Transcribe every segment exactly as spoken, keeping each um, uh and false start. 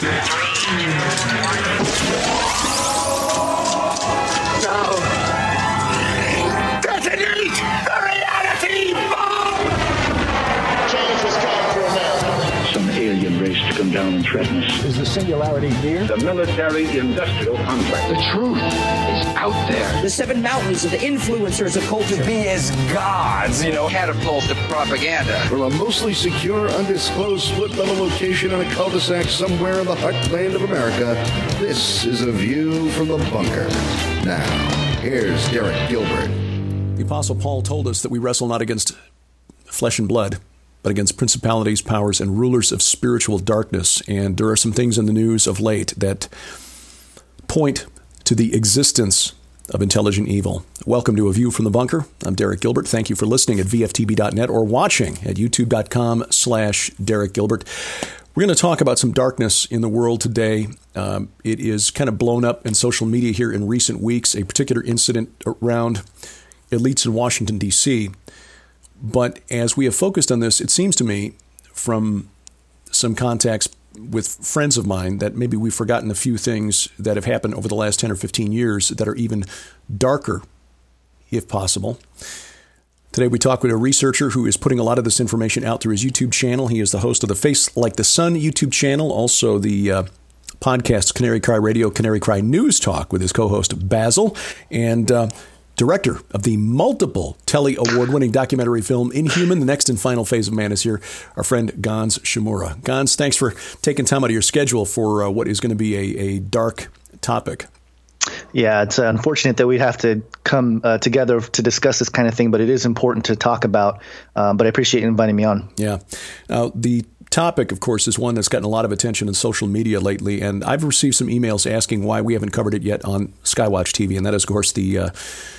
Now, detonate the reality bomb! Change has come for America. Some alien race to come down and threaten us. Is the singularity here? The military-industrial complex. The truth is out there. The seven mountains of the influencers of culture. Be as gods, you know, catapult to propaganda. From a mostly secure, undisclosed split-level location in a cul-de-sac somewhere in the heartland of America, this is A View from the Bunker. Now, here's Derek Gilbert. The Apostle Paul told us that we wrestle not against flesh and blood, but against principalities, powers, and rulers of spiritual darkness. And there are some things in the news of late that point to the existence of intelligent evil. Welcome to A View from the Bunker. I'm Derek Gilbert. Thank you for listening at V F T B dot net or watching at youtube.com slash Derek Gilbert. We're going to talk about some darkness in the world today. Um, it is kind of blown up in social media here in recent weeks, a particular incident around elites in Washington, D C, But as we have focused on this, it seems to me from some contacts with friends of mine that maybe we've forgotten a few things that have happened over the last ten or fifteen years that are even darker, if possible. Today we talk with a researcher who is putting a lot of this information out through his YouTube channel. He is the host of the Face Like the Sun YouTube channel, also the uh, podcast Canary Cry Radio, Canary Cry News Talk with his co-host Basil, and uh, director of the multiple Telly Award-winning documentary film Inhuman, The Next and Final Phase of Man is here, our friend Gonz Shimura. Gonz, thanks for taking time out of your schedule for uh, what is going to be a, a dark topic. Yeah, it's unfortunate that we have to come uh, together to discuss this kind of thing, but it is important to talk about. Uh, but I appreciate you inviting me on. Yeah. Now, the topic, of course, is one that's gotten a lot of attention in social media lately, and I've received some emails asking why we haven't covered it yet on Skywatch T V, and that is, of course, the uh,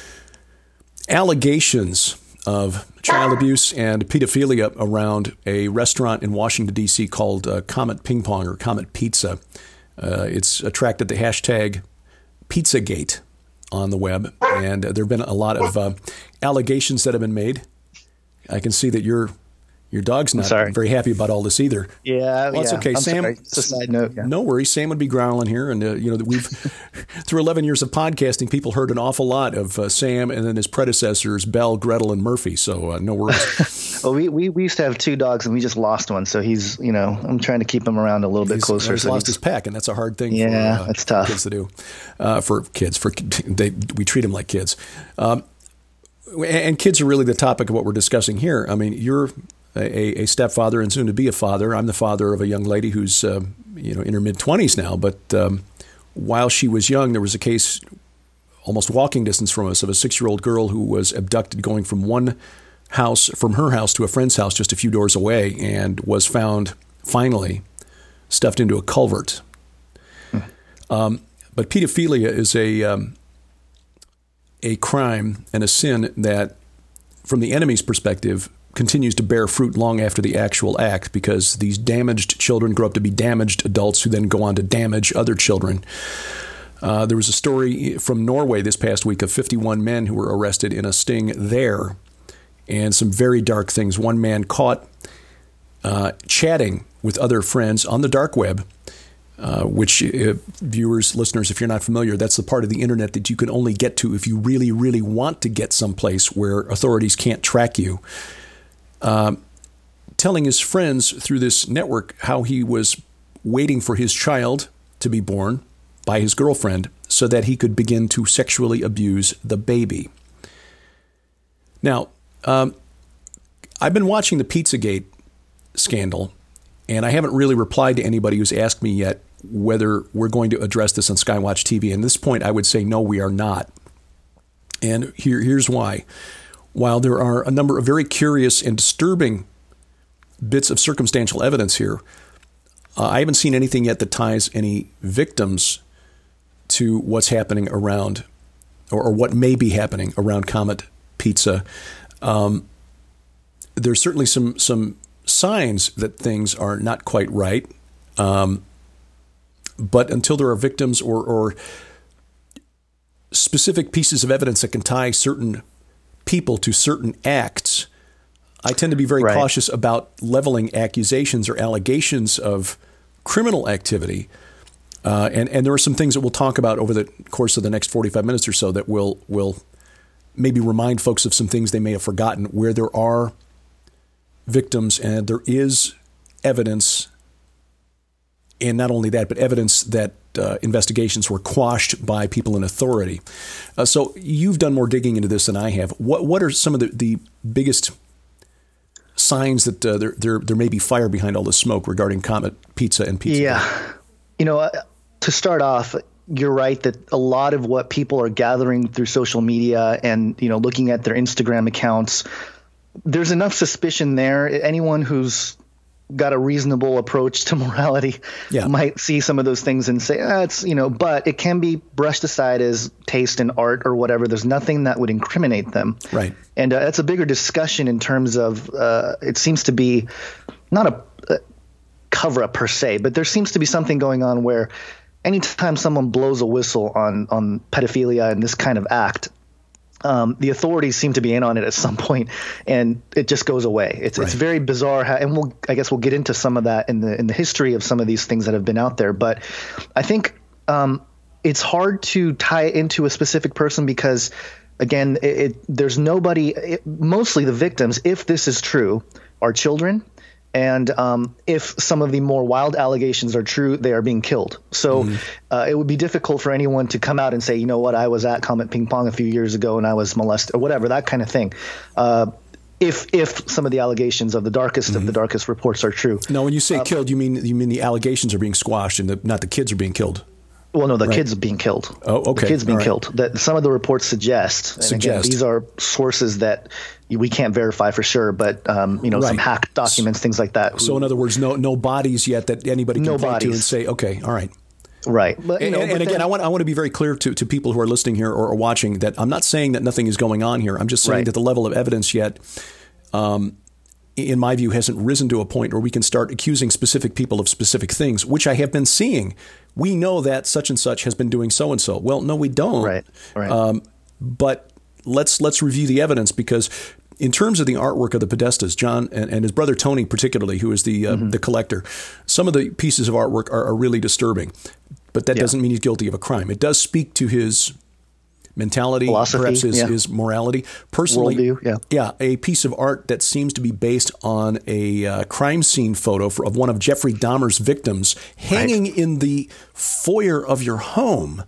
allegations of child abuse and pedophilia around a restaurant in Washington, D C called uh, Comet Ping Pong or Comet Pizza. Uh, it's attracted the hashtag Pizzagate on the web, and uh, there have been a lot of uh, allegations that have been made. I can see that your your dog's not very happy about all this either. Yeah, well, it's yeah. okay. I'm Sam, sorry. It's a side note. Yeah. No worries. Sam would be growling here, and uh, you know that we've through eleven years of podcasting, people heard an awful lot of uh, Sam and then his predecessors, Belle, Gretel, and Murphy. So uh, no worries. Well, we, we we used to have two dogs, and we just lost one. So he's, you know, I'm trying to keep him around a little bit he's, closer. He's so lost he's, his pack, and that's a hard thing. Yeah, for, uh, it's tough. kids to do. Uh, for kids, for they we treat them like kids, um, and kids are really the topic of what we're discussing here. I mean, you're a, a stepfather and soon to be a father. I'm the father of a young lady who's uh, you know in her mid twenties now. But um, while she was young, there was a case almost walking distance from us of a six-year-old girl who was abducted going from one house, from her house to a friend's house just a few doors away, and was found finally stuffed into a culvert. Hmm. Um, but pedophilia is a um, a crime and a sin that, from the enemy's perspective, continues to bear fruit long after the actual act, because these damaged children grow up to be damaged adults who then go on to damage other children. Uh, there was a story from Norway this past week of fifty-one men who were arrested in a sting there, and some very dark things. One man caught uh, chatting with other friends on the dark web, uh, which uh, viewers, listeners, if you're not familiar, that's the part of the internet that you can only get to if you really, really want to get someplace where authorities can't track you. Uh, telling his friends through this network how he was waiting for his child to be born by his girlfriend so that he could begin to sexually abuse the baby. Now, um, I've been watching the Pizzagate scandal, and I haven't really replied to anybody who's asked me yet whether we're going to address this on Skywatch T V. And at this point, I would say, no, we are not. And here, here's why. While there are a number of very curious and disturbing bits of circumstantial evidence here, uh, I haven't seen anything yet that ties any victims to what's happening around, or, or what may be happening around Comet Pizza. Um, there's certainly some some signs that things are not quite right, um, but until there are victims or, or specific pieces of evidence that can tie certain people to certain acts, I tend to be very right. cautious about leveling accusations or allegations of criminal activity. Uh, and, and there are some things that we'll talk about over the course of the next forty-five minutes or so that will will maybe remind folks of some things they may have forgotten, where there are victims and there is evidence, and not only that, but evidence that uh, investigations were quashed by people in authority. Uh, so you've done more digging into this than I have. What what are some of the, the biggest signs that uh, there, there there may be fire behind all this smoke regarding Comet Pizza and Pizza? Yeah. You know, uh, to start off, you're right that a lot of what people are gathering through social media and, you know, looking at their Instagram accounts, there's enough suspicion there. Anyone who's got a reasonable approach to morality yeah. might see some of those things and say, ah, it's, you know, but it can be brushed aside as taste in art or whatever. There's nothing that would incriminate them. Right. And uh, that's a bigger discussion in terms of uh, it seems to be not a, a cover up per se, but there seems to be something going on where anytime someone blows a whistle on, on pedophilia and this kind of act, Um, the authorities seem to be in on it at some point, and it just goes away. It's right. it's very bizarre, how, and we'll I guess we'll get into some of that in the in the history of some of these things that have been out there. But I think um, it's hard to tie it into a specific person because, again, it, it, there's nobody. It, mostly the victims, if this is true, are children. And um, if some of the more wild allegations are true, they are being killed. So mm-hmm. uh, it would be difficult for anyone to come out and say, you know what, I was at Comet Ping Pong a few years ago and I was molested or whatever, that kind of thing. Uh, if if some of the allegations of the darkest mm-hmm. of the darkest reports are true. Now, when you say uh, killed, you mean you mean the allegations are being squashed and the, not the kids are being killed? Well, no, the right. kids are being killed. Oh, okay. The kids being right. killed. That some of the reports suggest. And suggest. Again, these are sources that we can't verify for sure, but um, you know, right. some hacked documents, things like that. So, in other words, no no bodies yet that anybody can no point bodies. to and say, okay, all right. Right. But, you and know, and but again, then, I want I want to be very clear to, to people who are listening here or, or watching that I'm not saying that nothing is going on here. I'm just saying right. that the level of evidence yet, um, in my view, hasn't risen to a point where we can start accusing specific people of specific things, which I have been seeing. We know that such and such has been doing so and so. Well, no, we don't. Right. Right. Um, but let's let's review the evidence, because in terms of the artwork of the Podestas, John and, and his brother Tony particularly, who is the uh, mm-hmm. the collector, some of the pieces of artwork are, are really disturbing. But that yeah. doesn't mean he's guilty of a crime. It does speak to his mentality, philosophy, perhaps his, yeah. his morality. Personally, worldview, yeah. yeah, a piece of art that seems to be based on a uh, crime scene photo for, of one of Jeffrey Dahmer's victims hanging right. in the foyer of your home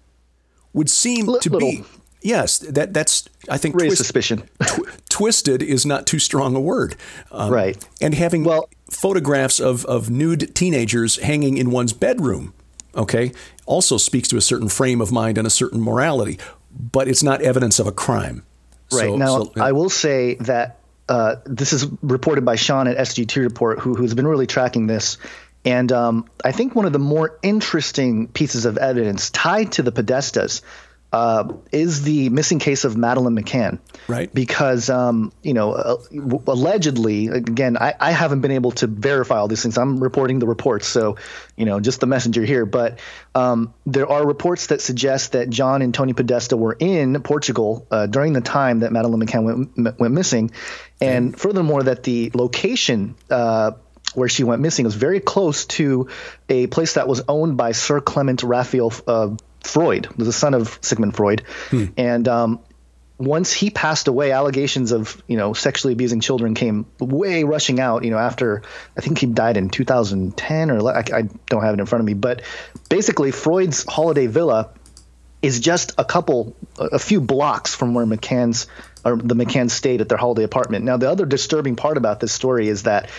would seem L- to little. be, yes, that that's, I think, raise twist, suspicion. tw- twisted is not too strong a word. Um, right. And having well, photographs of, of nude teenagers hanging in one's bedroom, okay, also speaks to a certain frame of mind and a certain morality. But it's not evidence of a crime. Right. So, now, so, I will say that uh, this is reported by Sean at S G T Report, who, who's been really tracking this. And um, I think one of the more interesting pieces of evidence tied to the Podestas uh, is the missing case of Madeleine McCann. Right. Because, um, you know, uh, allegedly, again, I, I haven't been able to verify all these things. I'm reporting the reports. So, you know, just the messenger here. But um, there are reports that suggest that John and Tony Podesta were in Portugal uh, during the time that Madeleine McCann went, went missing. And okay. furthermore, that the location uh, where she went missing was very close to a place that was owned by Sir Clement Raphael uh, Freud, the son of Sigmund Freud. Hmm. And um, once he passed away, allegations of, you know, sexually abusing children came way rushing out, you know, after I think he died in two thousand ten or I, I don't have it in front of me. But basically, Freud's holiday villa is just a couple, a few blocks from where McCann's or the McCann stayed at their holiday apartment. Now, the other disturbing part about this story is that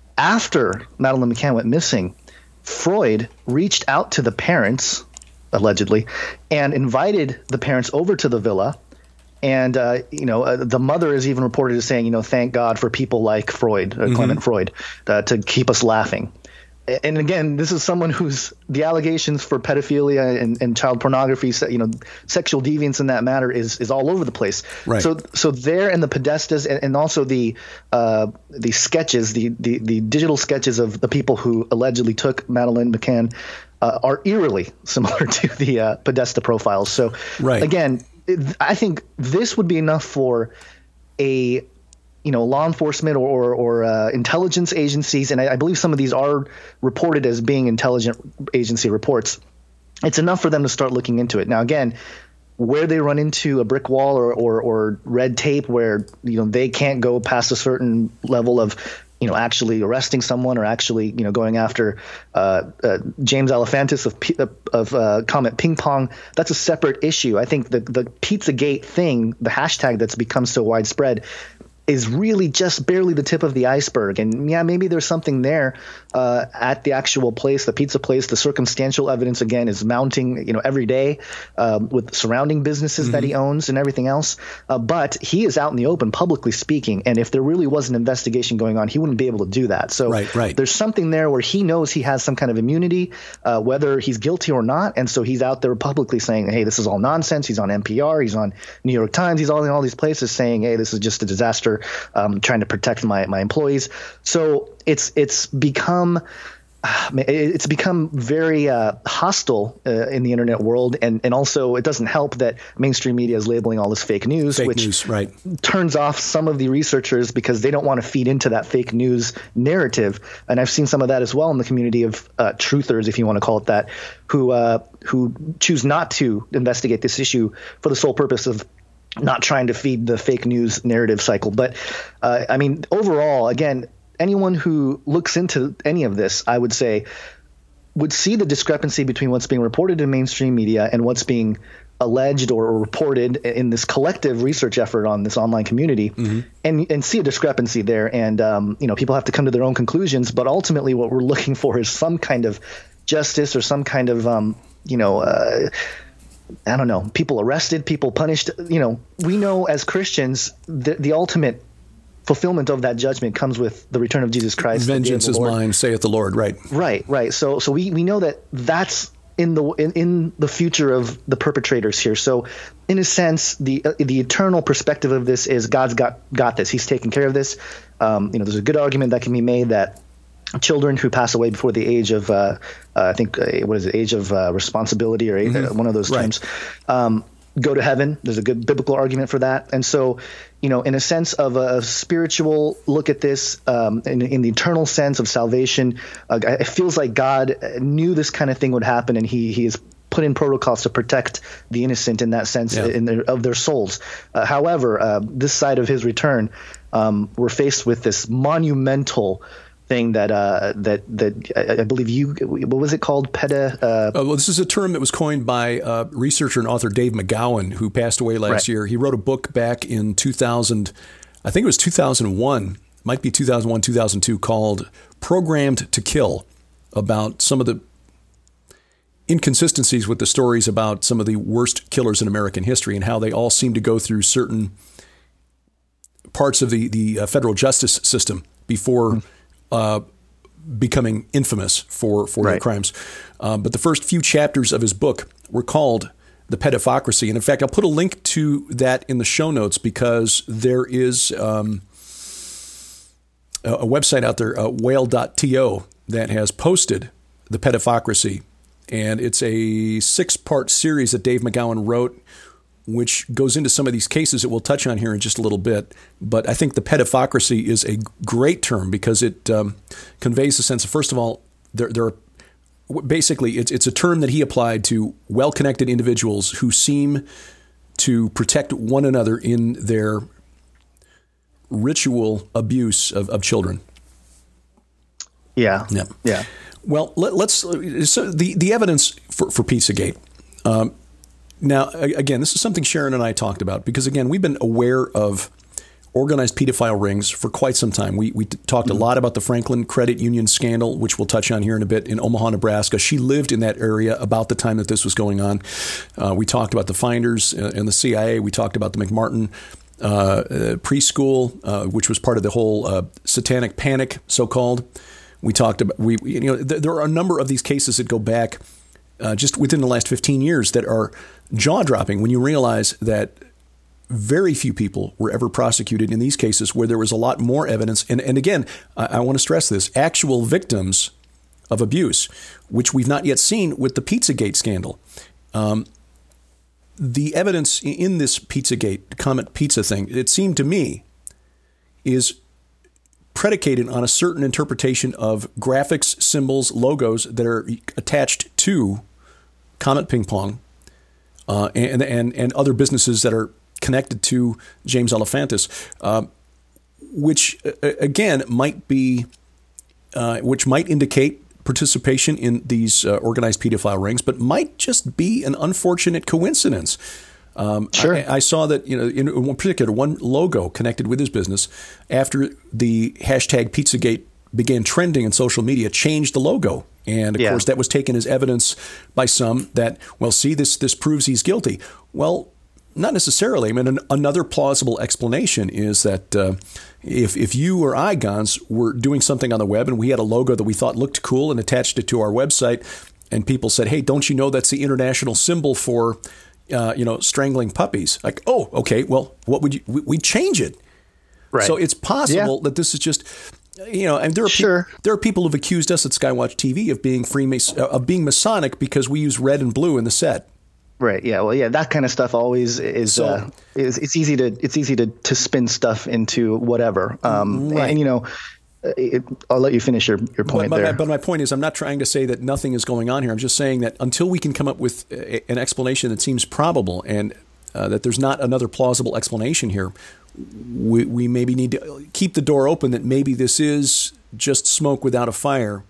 after Madeleine McCann went missing, Freud reached out to the parents, allegedly, and invited the parents over to the villa. And, uh, you know, uh, the mother is even reported as saying, you know, thank God for people like Freud, uh, mm-hmm. Clement Freud, uh, to keep us laughing. And again, this is someone who's the allegations for pedophilia and, and child pornography, you know, sexual deviance in that matter is is all over the place. Right. So so there and the Podestas and, and also the uh, the sketches, the, the the digital sketches of the people who allegedly took Madeleine McCann uh, are eerily similar to the uh, Podesta profiles. So right. again, I think this would be enough for a you know, law enforcement or or, or uh, intelligence agencies, and I, I believe some of these are reported as being intelligence agency reports, it's enough for them to start looking into it. Now, again, where they run into a brick wall or, or, or red tape where, you know, they can't go past a certain level of, you know, actually arresting someone or actually, you know, going after uh, uh, James Alefantis of of uh, Comet Ping Pong, that's a separate issue. I think the the Pizzagate thing, the hashtag that's become so widespread, is really just barely the tip of the iceberg. And yeah, maybe there's something there uh, at the actual place, the pizza place. The circumstantial evidence, again, is mounting, you know, every day uh, with surrounding businesses mm-hmm. that he owns and everything else. Uh, but he is out in the open, publicly speaking. And if there really was an investigation going on, he wouldn't be able to do that. So right, right. there's something there where he knows he has some kind of immunity, uh, whether he's guilty or not. And so he's out there publicly saying, hey, this is all nonsense. He's on N P R. He's on New York Times. He's all in all these places saying, hey, this is just a disaster. Um, trying to protect my, my employees. So it's it's become uh, it's become very uh, hostile uh, in the internet world, and, and also it doesn't help that mainstream media is labeling all this fake news, fake which news, right. turns off some of the researchers because they don't want to feed into that fake news narrative. And I've seen some of that as well in the community of uh, truthers, if you want to call it that, who uh, who choose not to investigate this issue for the sole purpose of not trying to feed the fake news narrative cycle. But uh, I mean, overall, again, anyone who looks into any of this, I would say, would see the discrepancy between what's being reported in mainstream media and what's being alleged or reported in this collective research effort on this online community, mm-hmm. and and see a discrepancy there. And, um, you know, people have to come to their own conclusions. But ultimately, what we're looking for is some kind of justice or some kind of, um, you know, uh, I don't know, people arrested, people punished. You know, we know as Christians, the, the ultimate fulfillment of that judgment comes with the return of Jesus Christ. Vengeance is mine, saith the Lord. Right. Right. Right. So, so we, we know that that's in the, in, in the future of the perpetrators here. So in a sense, the, uh, the eternal perspective of this is God's got, got this. He's taking care of this. Um, you know, there's a good argument that can be made that children who pass away before the age of, uh, uh, I think, uh, what is it, age of uh, responsibility or mm-hmm. one of those terms, right. um, go to heaven. There's a good biblical argument for that. And so, you know, in a sense of a spiritual look at this, um, in, in the eternal sense of salvation, uh, it feels like God knew this kind of thing would happen, and he he is put in protocols to protect the innocent in that sense yeah. in their, of their souls. Uh, however, uh, this side of his return, um, we're faced with this monumental thing that uh, that that I believe you what was it called? Peta. Uh, uh, well, this is a term that was coined by uh, researcher and author Dave McGowan, who passed away last right. year. He wrote a book back in two thousand, I think it was two thousand one, might be two thousand one, two thousand two, called "Programmed to Kill," about some of the inconsistencies with the stories about some of the worst killers in American history and how they all seem to go through certain parts of the the uh, federal justice system before. Mm-hmm. Uh, becoming infamous for, for right. their crimes. Um, but the first few chapters of his book were called The Pedopocracy. And in fact, I'll put a link to that in the show notes because there is um, a, a website out there, uh, whale dot to, that has posted The Pedopocracy. And it's a six-part series that Dave McGowan wrote, which goes into some of these cases that we'll touch on here in just a little bit. But I think the pedopocracy is a great term because it um, conveys a sense of, first of all, there, there are basically it's it's a term that he applied to well-connected individuals who seem to protect one another in their ritual abuse of, of children. Yeah. Yeah. Yeah. Well, let, let's so the the evidence for for Pizzagate. Um, Now, again, this is something Sharon and I talked about because, again, we've been aware of organized pedophile rings for quite some time. We we talked mm-hmm. a lot about the Franklin Credit Union scandal, which we'll touch on here in a bit, in Omaha, Nebraska. She lived in that area about the time that this was going on. Uh, we talked about the Finders and the C I A. We talked about the McMartin uh, uh, preschool, uh, which was part of the whole uh, satanic panic, so-called. We talked about, we you know, th- there are a number of these cases that go back uh, just within the last fifteen years that are jaw-dropping when you realize that very few people were ever prosecuted in these cases where there was a lot more evidence. And, and again, I, I want to stress this, actual victims of abuse, which we've not yet seen with the Pizzagate scandal. Um, the evidence in this Pizzagate, Comet Pizza thing, it seemed to me, is predicated on a certain interpretation of graphics, symbols, logos that are attached to Comet Ping Pong uh, and, and, and other businesses that are connected to James Alefantis, uh, which, uh, again, might be, uh, which might indicate participation in these uh, organized pedophile rings, but might just be an unfortunate coincidence. Um, sure. I, I saw that, you know, in one particular, one logo connected with his business, after the hashtag Pizzagate began trending in social media, changed the logo. And of yeah. course, that was taken as evidence by some that, well, see, this this proves he's guilty. Well, not necessarily. I mean, an, another plausible explanation is that uh, if if you or I, Gons, were doing something on the web and we had a logo that we thought looked cool and attached it to our website, and people said, hey, don't you know that's the international symbol for, uh, you know, strangling puppies? Like, oh, okay, well, what would you, we, we'd change it. Right. So it's possible yeah. that this is just, you know, and there are sure. pe- there are people who've accused us at Skywatch T V of being Freemason, uh, of being Masonic because we use red and blue in the set. Right. Yeah. Well, yeah, that kind of stuff always is, So- uh, is it's easy to, it's easy to, to spin stuff into whatever. Um, Right. and, you know, it, I'll let you finish your, your point but, there. But, but my point is, I'm not trying to say that nothing is going on here. I'm just saying that until we can come up with a, an explanation that seems probable and uh, that there's not another plausible explanation here, we, we maybe need to keep the door open that maybe this is just smoke without a fire.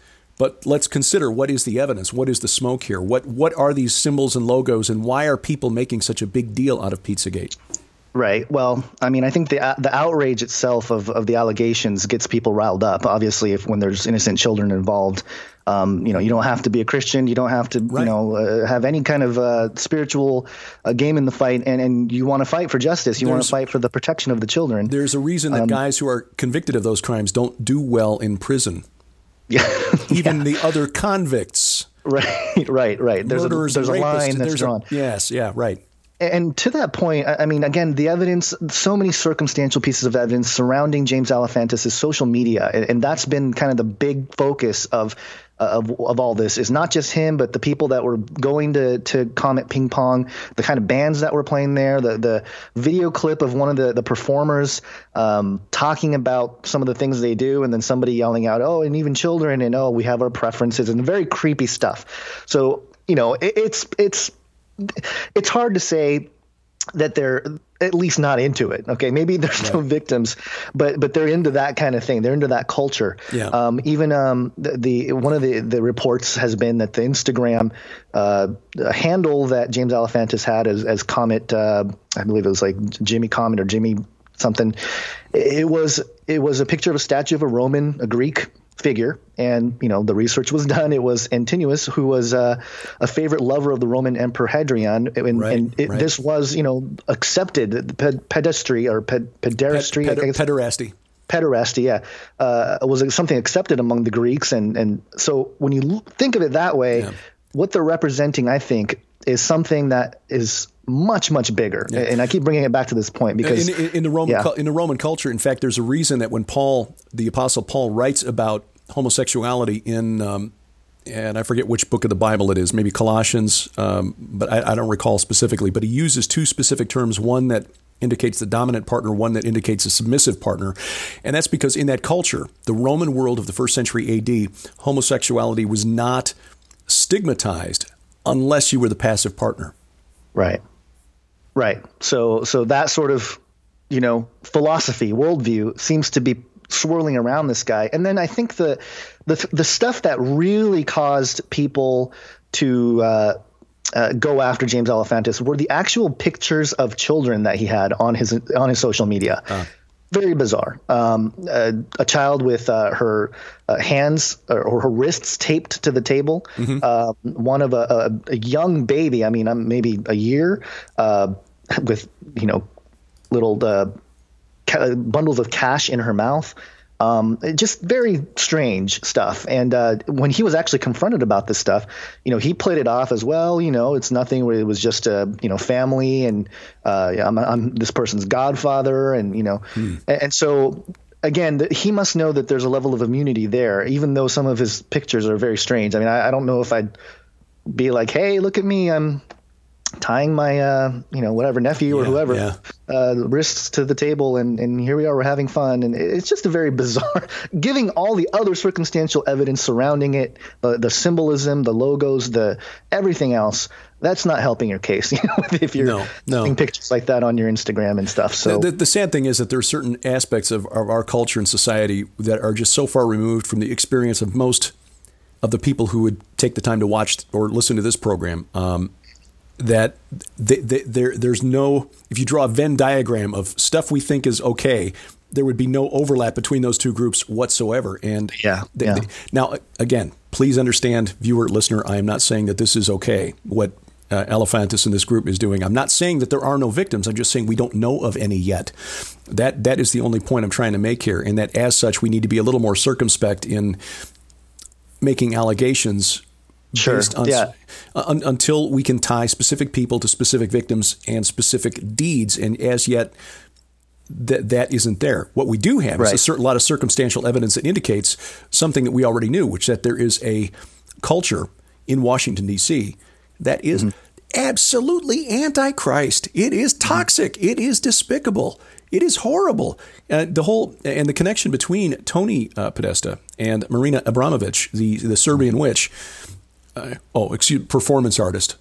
But let's consider, what is the evidence? What is the smoke here? What what are these symbols and logos, and why are people making such a big deal out of Pizzagate? Right. Well, I mean, I think the the outrage itself of, of the allegations gets people riled up. Obviously, if when there's innocent children involved, um, you know, you don't have to be a Christian. You don't have to, Right. you know, uh, have any kind of uh, spiritual uh, game in the fight. And, and you want to fight for justice. You want There's- to fight for the protection of the children. There's a reason that Um, guys who are convicted of those crimes don't do well in prison. Yeah. Even the other convicts. Right. Right. Right. There's a, Murderers there's a and rapists, line that's there's a- drawn. yes, yeah, right. And to that point, I I mean, again, the evidence, so many circumstantial pieces of evidence surrounding James Alefantis' social media. And, and that's been kind of the big focus of, of of all this, is not just him, but the people that were going to, to Comet Ping Pong, the kind of bands that were playing there, the, the video clip of one of the, the performers um, talking about some of the things they do, and then somebody yelling out, oh, and even children, and oh, we have our preferences, and very creepy stuff. So, you know, it, it's it's it's hard to say that they're at least not into it. Okay, maybe they're still victims, but but they're into that kind of thing. They're into that culture. Yeah. Um, even um, the, the one of the, the reports has been that the Instagram uh, handle that James Alefantis had as, as Comet, uh, I believe it was like Jimmy Comet or Jimmy something. It was it was a picture of a statue of a Roman, a Greek figure, and you know the research was done. It was Antinous, who was uh, a favorite lover of the Roman Emperor Hadrian, and, Right, and it, right. this was you know accepted. Ped, pedestry or ped, pederastry, Ped- I guess. pederasty. Pederasty, yeah, uh, was something accepted among the Greeks, and and so when you l- think of it that way, Yeah. what they're representing, I think, is something that is much much bigger. And I keep bringing it back to this point because in, in, in the Roman yeah. cul- in the Roman culture, in fact, there's a reason that when Paul, the Apostle Paul, writes about homosexuality in, um, and I forget which book of the Bible it is, maybe Colossians, um, but I, I don't recall specifically. But he uses two specific terms: one that indicates the dominant partner, one that indicates a submissive partner, and that's because in that culture, the Roman world of the first century A D, homosexuality was not stigmatized unless you were the passive partner. Right. Right. So so that sort of, you know, philosophy, worldview seems to be swirling around this guy. And then I think the the the stuff that really caused people to uh, uh, go after James Alefantis were the actual pictures of children that he had on his on his social media. Uh. Very bizarre. Um, a, a child with uh, her uh, hands or, or her wrists taped to the table. Mm-hmm. Uh, one of a, a, a young baby. I mean, um, maybe a year, uh, with you know, little uh, ca- bundles of cash in her mouth. Um, just very strange stuff. And uh, when he was actually confronted about this stuff, you know, he played it off as well. You know, it's nothing. Where it was just a you know family, and uh, I'm, I'm this person's godfather, and you know, hmm. and, and so again, the, he must know that there's a level of immunity there, even though some of his pictures are very strange. I mean, I, I don't know if I'd be like, hey, look at me, I'm tying my, uh, you know, whatever nephew or Yeah, whoever, yeah. uh, wrists to the table, and, and here we are, we're having fun. And it's just a very bizarre, giving all the other circumstantial evidence surrounding it, uh, the symbolism, the logos, the everything else. That's not helping your case, you know, if you're No, no. putting pictures like that on your Instagram and stuff. So The, the, the sad thing is that there are certain aspects of, of our culture and society that are just so far removed from the experience of most of the people who would take the time to watch or listen to this program. Um, that they, they, there, there's no, if you draw a Venn diagram of stuff we think is okay, there would be no overlap between those two groups whatsoever. And Yeah, they, yeah. they- now, again, please understand, viewer, listener, I am not saying that this is okay, what uh, Elephantis in this group is doing. I'm not saying that there are no victims. I'm just saying we don't know of any yet. That That is the only point I'm trying to make here. And that as such, we need to be a little more circumspect in making allegations Sure. based on, Yeah. un, until we can tie specific people to specific victims and specific deeds. And as yet, that that isn't there. What we do have is Right. a certain lot of circumstantial evidence that indicates something that we already knew, which that there is a culture in Washington, D C that is Mm-hmm. absolutely anti-Christ. It is toxic. It is despicable. It is horrible. Uh, the whole and the connection between Tony uh, Podesta and Marina Abramovich, the the Serbian witch. Uh, oh, excuse performance artist.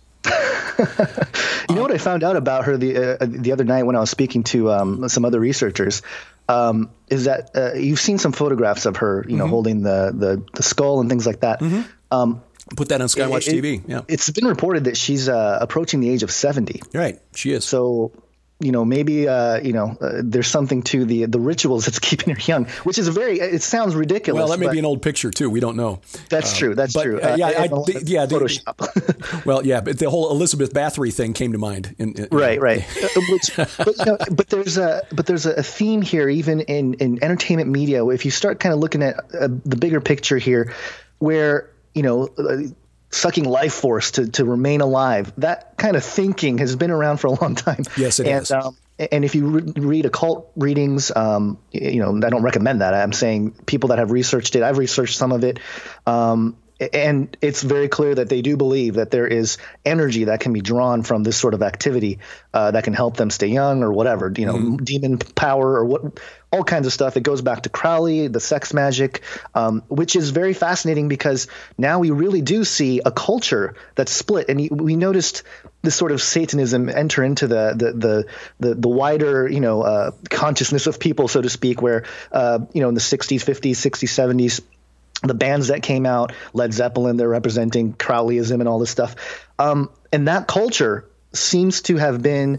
You know what I found out about her the uh, the other night when I was speaking to um, some other researchers um, is that uh, you've seen some photographs of her, you know, Mm-hmm. holding the, the the skull and things like that. Um, Put that on Skywatch it- T V. Yeah, It's been reported that she's uh, approaching the age of seventy. right. She is. So, you know, maybe, uh, you know, uh, there's something to the the rituals that's keeping her young, which is a very, it sounds ridiculous. well, that may but be an old picture too. We don't know. That's true. That's but, true. uh, yeah, I- and a lot the- of yeah, the- Photoshop. Well, yeah, but the whole Elizabeth Bathory thing came to mind. In, in, Right, right. Uh, Which, but, you know, but there's a but there's a theme here, even in, in entertainment media. If you start kind of looking at uh, the bigger picture here, where you know, uh, sucking life force to to remain alive, that kind of thinking has been around for a long time. Yes, it and, has. Um, and if you re- read occult readings, um, you know, I don't recommend that. I'm saying people that have researched it. I've researched some of it. Um, And it's very clear that they do believe that there is energy that can be drawn from this sort of activity uh, that can help them stay young or whatever, you know, Mm-hmm. demon power or what, all kinds of stuff. It goes back to Crowley, the sex magic, um, which is very fascinating because now we really do see a culture that's split. And we noticed this sort of Satanism enter into the the the the, the wider, you know, uh, consciousness of people, so to speak, where, uh, you know, in the sixties, fifties, sixties, seventies, the bands that came out, Led Zeppelin, they're representing Crowleyism and all this stuff. Um, and that culture seems to have been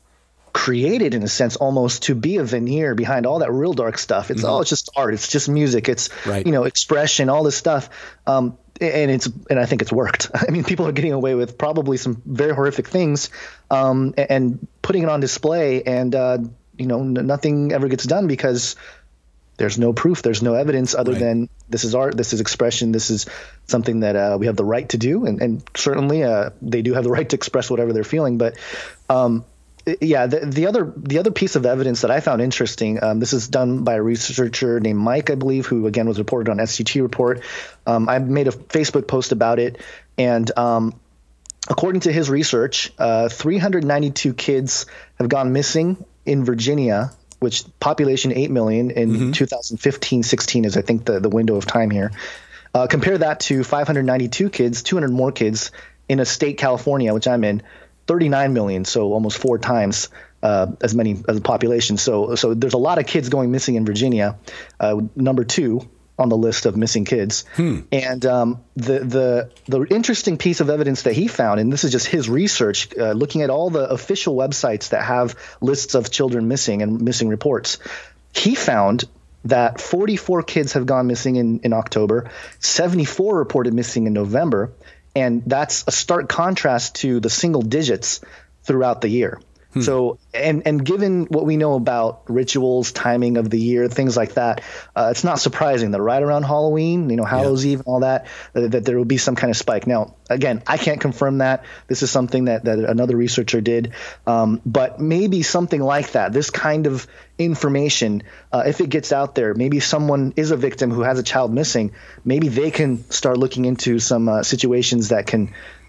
created in a sense almost to be a veneer behind all that real dark stuff. It's all, it's just art. It's just music. It's, Right. you know, expression, all this stuff. Um, and it's, and I think it's worked. I mean, people are getting away with probably some very horrific things, um, and, and putting it on display, and, uh, you know, n- nothing ever gets done because there's no proof. There's no evidence other Right. than this is art. This is expression. This is something that uh, we have the right to do. And, and certainly uh, they do have the right to express whatever they're feeling. But um, yeah, the, the other the other piece of evidence that I found interesting, um, this is done by a researcher named Mike, I believe, who again was reported on S C T Report. Um, I made a Facebook post about it. And um, according to his research, uh, three hundred ninety-two kids have gone missing in Virginia, which population eight million in Mm-hmm. two thousand fifteen sixteen is, I think, the, the window of time here. Uh, compare that to five hundred ninety-two kids, two hundred more kids in a state, California, which I'm in, thirty-nine million, so almost four times uh, as many as the population. So, so there's a lot of kids going missing in Virginia, uh, number two on the list of missing kids. Hmm. And um, the the the interesting piece of evidence that he found, and this is just his research, uh, looking at all the official websites that have lists of children missing and missing reports, he found that forty-four kids have gone missing in, in October, seventy-four reported missing in November, and that's a stark contrast to the single digits throughout the year. Hmm. So, and and given what we know about rituals, timing of the year, things like that, uh, it's not surprising that right around Halloween, you know, Hallows Eve and all that, uh, that there will be some kind of spike. Now, again, I can't confirm that. This is something that, that another researcher did. Um, but maybe something like that, this kind of information, uh, if it gets out there, maybe someone is a victim who has a child missing, maybe they can start looking into some uh, situations that can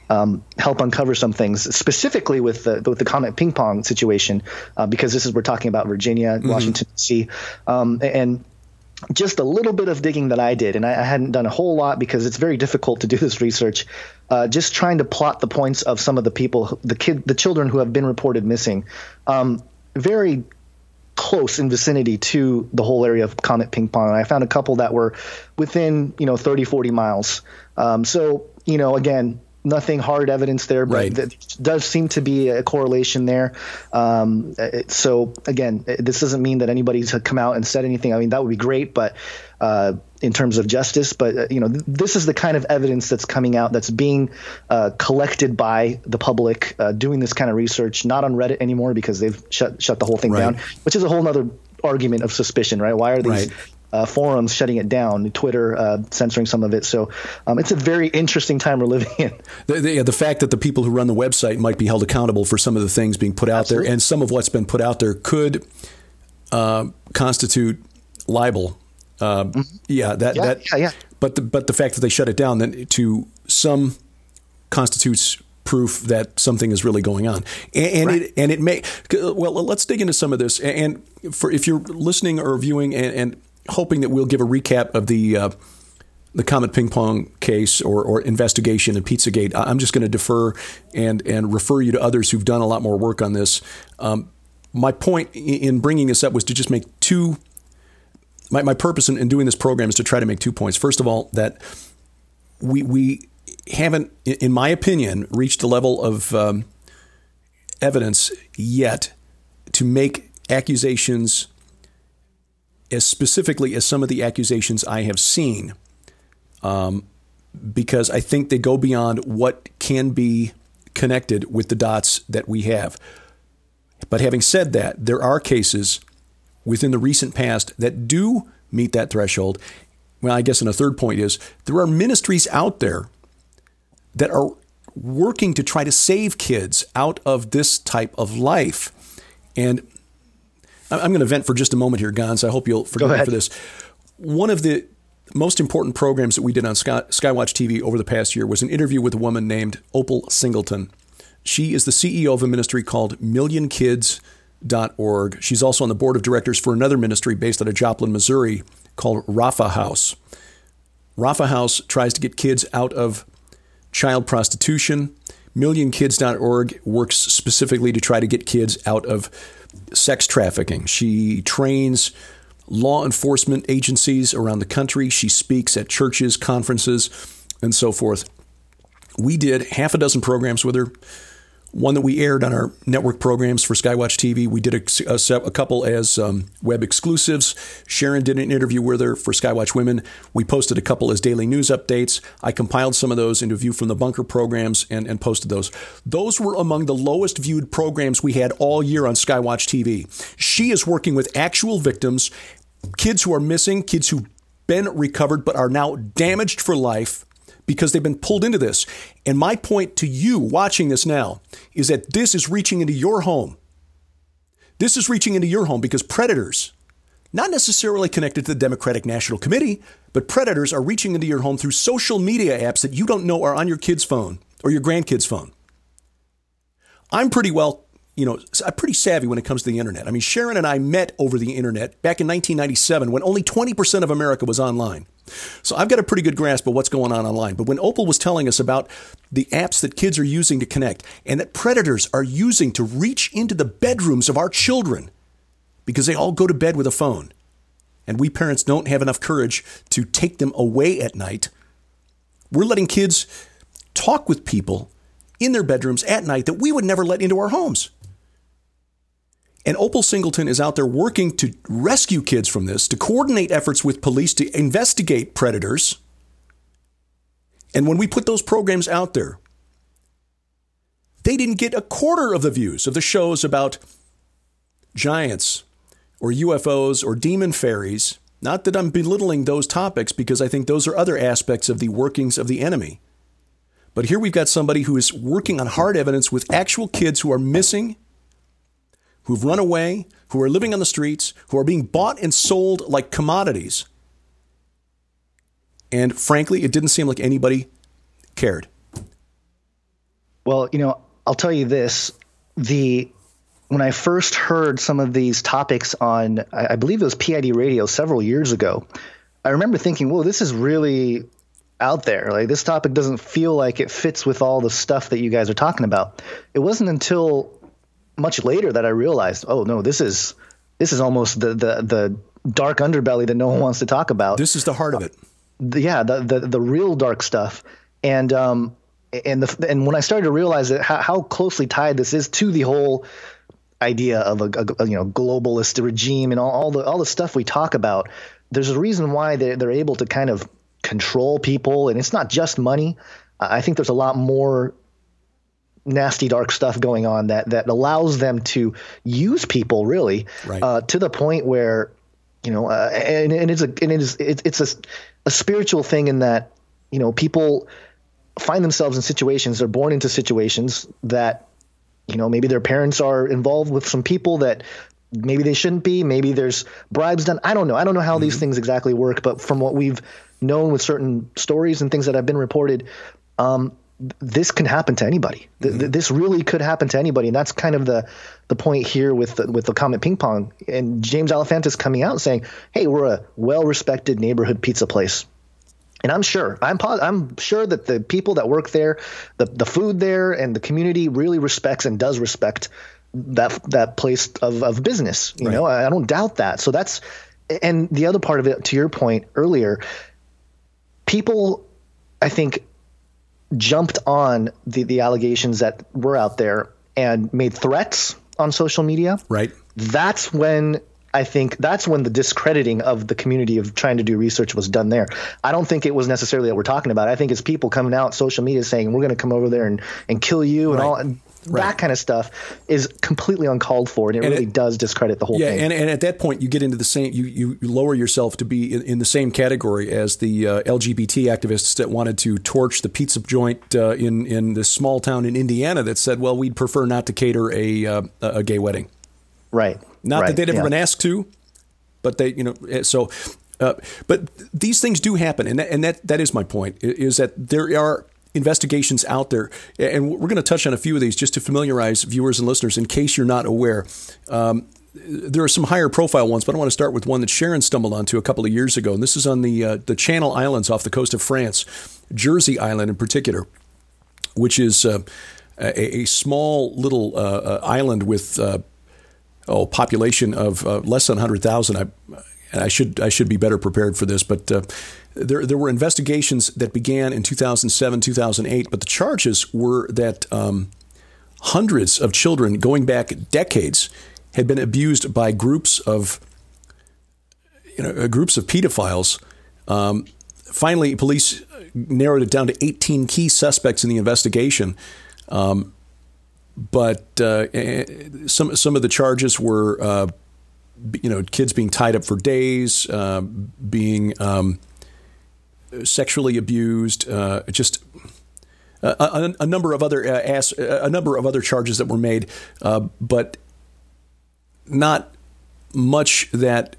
um, help uncover some things, specifically with the with the Comet Ping Pong situation, uh, because this is we're talking about Virginia, mm-hmm. Washington D C, um, and just a little bit of digging that I did, and I, I hadn't done a whole lot because it's very difficult to do this research. Uh, just trying to plot the points of some of the people, the kid, the children who have been reported missing, um, very close in vicinity to the whole area of Comet Ping Pong. And I found a couple that were within, you know, thirty, forty miles. Um, so, you know, again, nothing hard evidence there, but right. there does seem to be a correlation there. Um, it, so again, it, this doesn't mean that anybody's come out and said anything. I mean, that would be great, but uh, in terms of justice, but uh, you know, th- this is the kind of evidence that's coming out, that's being uh, collected by the public, uh, doing this kind of research, not on Reddit anymore because they've shut shut the whole thing right. down, which is a whole other argument of suspicion, right? Why are these right. Uh, forums shutting it down, Twitter uh, censoring some of it. So um, it's a very interesting time we're living in. The, the, the fact that the people who run the website might be held accountable for some of the things being put out Absolutely. there, and some of what's been put out there could uh, constitute libel. Uh, mm-hmm. Yeah, that. Yeah, that yeah, yeah. But the, but the fact that they shut it down then to some constitutes proof that something is really going on, and, and right. it and it may. Well, let's dig into some of this. And for if you're listening or viewing and, and hoping that we'll give a recap of the uh, the Comet Ping Pong case or, or investigation in Pizzagate, I'm just going to defer and and refer you to others who've done a lot more work on this. Um, my point in bringing this up was to just make two. My, my purpose in, in doing this program is to try to make two points. First of all, that we we haven't, in my opinion, reached a level of um, evidence yet to make accusations as specifically as some of the accusations I have seen, um, because I think they go beyond what can be connected with the dots that we have. But having said that, there are cases within the recent past that do meet that threshold. Well, I guess, and a third point is there are ministries out there that are working to try to save kids out of this type of life. And I'm going to vent for just a moment here, Gonz. I hope you'll forgive me for this. One of the most important programs that we did on Sky, Skywatch T V over the past year was an interview with a woman named Opal Singleton. She is the C E O of a ministry called million kids dot org. She's also on the board of directors for another ministry based out of Joplin, Missouri called Rapha House. Rapha House tries to get kids out of child prostitution. million kids dot org works specifically to try to get kids out of sex trafficking. She trains law enforcement agencies around the country. She speaks at churches, conferences, and so forth. We did half a dozen programs with her. One that we aired on our network programs for Skywatch T V. We did a, a, a couple as um, web exclusives. Sharon did an interview with her for Skywatch Women. We posted a couple as daily news updates. I compiled some of those into View from the Bunker programs and, and posted those. Those were among the lowest viewed programs we had all year on Skywatch T V. She is working with actual victims, kids who are missing, kids who've been recovered but are now damaged for life because they've been pulled into this. And my point to you watching this now is that this is reaching into your home. This is reaching into your home because predators, not necessarily connected to the Democratic National Committee, but predators are reaching into your home through social media apps that you don't know are on your kid's phone or your grandkid's phone. I'm pretty well, you know, I'm pretty savvy when it comes to the internet. I mean, Sharon and I met over the internet back in nineteen ninety-seven when only twenty percent of America was online. So I've got a pretty good grasp of what's going on online. But when Opal was telling us about the apps that kids are using to connect and that predators are using to reach into the bedrooms of our children because they all go to bed with a phone and we parents don't have enough courage to take them away at night, we're letting kids talk with people in their bedrooms at night that we would never let into our homes. And Opal Singleton is out there working to rescue kids from this, to coordinate efforts with police to investigate predators. And when we put those programs out there, they didn't get a quarter of the views of the shows about giants or U F Os or demon fairies. Not that I'm belittling those topics because I think those are other aspects of the workings of the enemy. But here we've got somebody who is working on hard evidence with actual kids who are missing, who've run away, who are living on the streets, who are being bought and sold like commodities. And frankly, it didn't seem like anybody cared. Well, you know, I'll tell you this. The when I first heard some of these topics on, I, I believe it was P I D radio several years ago, I remember thinking, whoa, this is really out there. Like, this topic doesn't feel like it fits with all the stuff that you guys are talking about. It wasn't until much later that I realized, oh no, this is this is almost the the the dark underbelly that no one wants to talk about. This is the heart of it. Uh, the, yeah, the, the the real dark stuff. And um and the and when I started to realize that how, how closely tied this is to the whole idea of a, a you know globalist regime and all, all the all the stuff we talk about, there's a reason why they're, they're able to kind of control people, and it's not just money. Uh, I think there's a lot more nasty, dark stuff going on that that allows them to use people really right. uh, to the point where you know, uh, and, and it's a and it is it, it's a, a spiritual thing in that you know people find themselves in situations, they're born into situations that you know maybe their parents are involved with some people that maybe they shouldn't be. Maybe there's bribes done. I don't know. I don't know how mm-hmm. these things exactly work, but from what we've known with certain stories and things that have been reported, um, this can happen to anybody. Mm-hmm. Th- this really could happen to anybody, and that's kind of the the point here with the, with the Comet Ping Pong. And James Alefantis coming out saying, "Hey, we're a well-respected neighborhood pizza place." And I'm sure, I'm I'm sure that the people that work there, the the food there, and the community really respects and does respect that that place of, of business. You right. know, I, I don't doubt that. So that's, and the other part of it, to your point earlier, people, I think, jumped on the, the allegations that were out there and made threats on social media. Right. That's when I think that's when the discrediting of the community of trying to do research was done there. I don't think it was necessarily that we're talking about. I think it's people coming out social media saying we're going to come over there and, and kill you and right. all and right. that kind of stuff is completely uncalled for, and it and really it, does discredit the whole yeah, thing. Yeah, and, and at that point you get into the same you, you lower yourself to be in, in the same category as the uh, L G B T activists that wanted to torch the pizza joint uh, in in this small town in Indiana that said, well, we'd prefer not to cater a uh, a gay wedding. Right. Not right. that they'd ever yeah. been asked to, but they, you know, so, uh, but these things do happen. And that, and that, that is my point, is that there are investigations out there. And we're going to touch on a few of these just to familiarize viewers and listeners in case you're not aware. Um, there are some higher profile ones, but I want to start with one that Sharon stumbled onto a couple of years ago. And this is on the, uh, the Channel Islands off the coast of France, Jersey Island in particular, which is uh, a, a small little uh, island with uh, Oh, population of uh, less than one hundred thousand. I, and I should I should be better prepared for this, but uh, there there were investigations that began in two thousand seven, two thousand eight, but the charges were that um, hundreds of children going back decades had been abused by groups of you know groups of pedophiles. Um, finally, police narrowed it down to eighteen key suspects in the investigation. Um, But uh, some some of the charges were, uh, you know, kids being tied up for days, uh, being um, sexually abused, uh, just a, a, a number of other uh, ass, a number of other charges that were made, uh, but not much that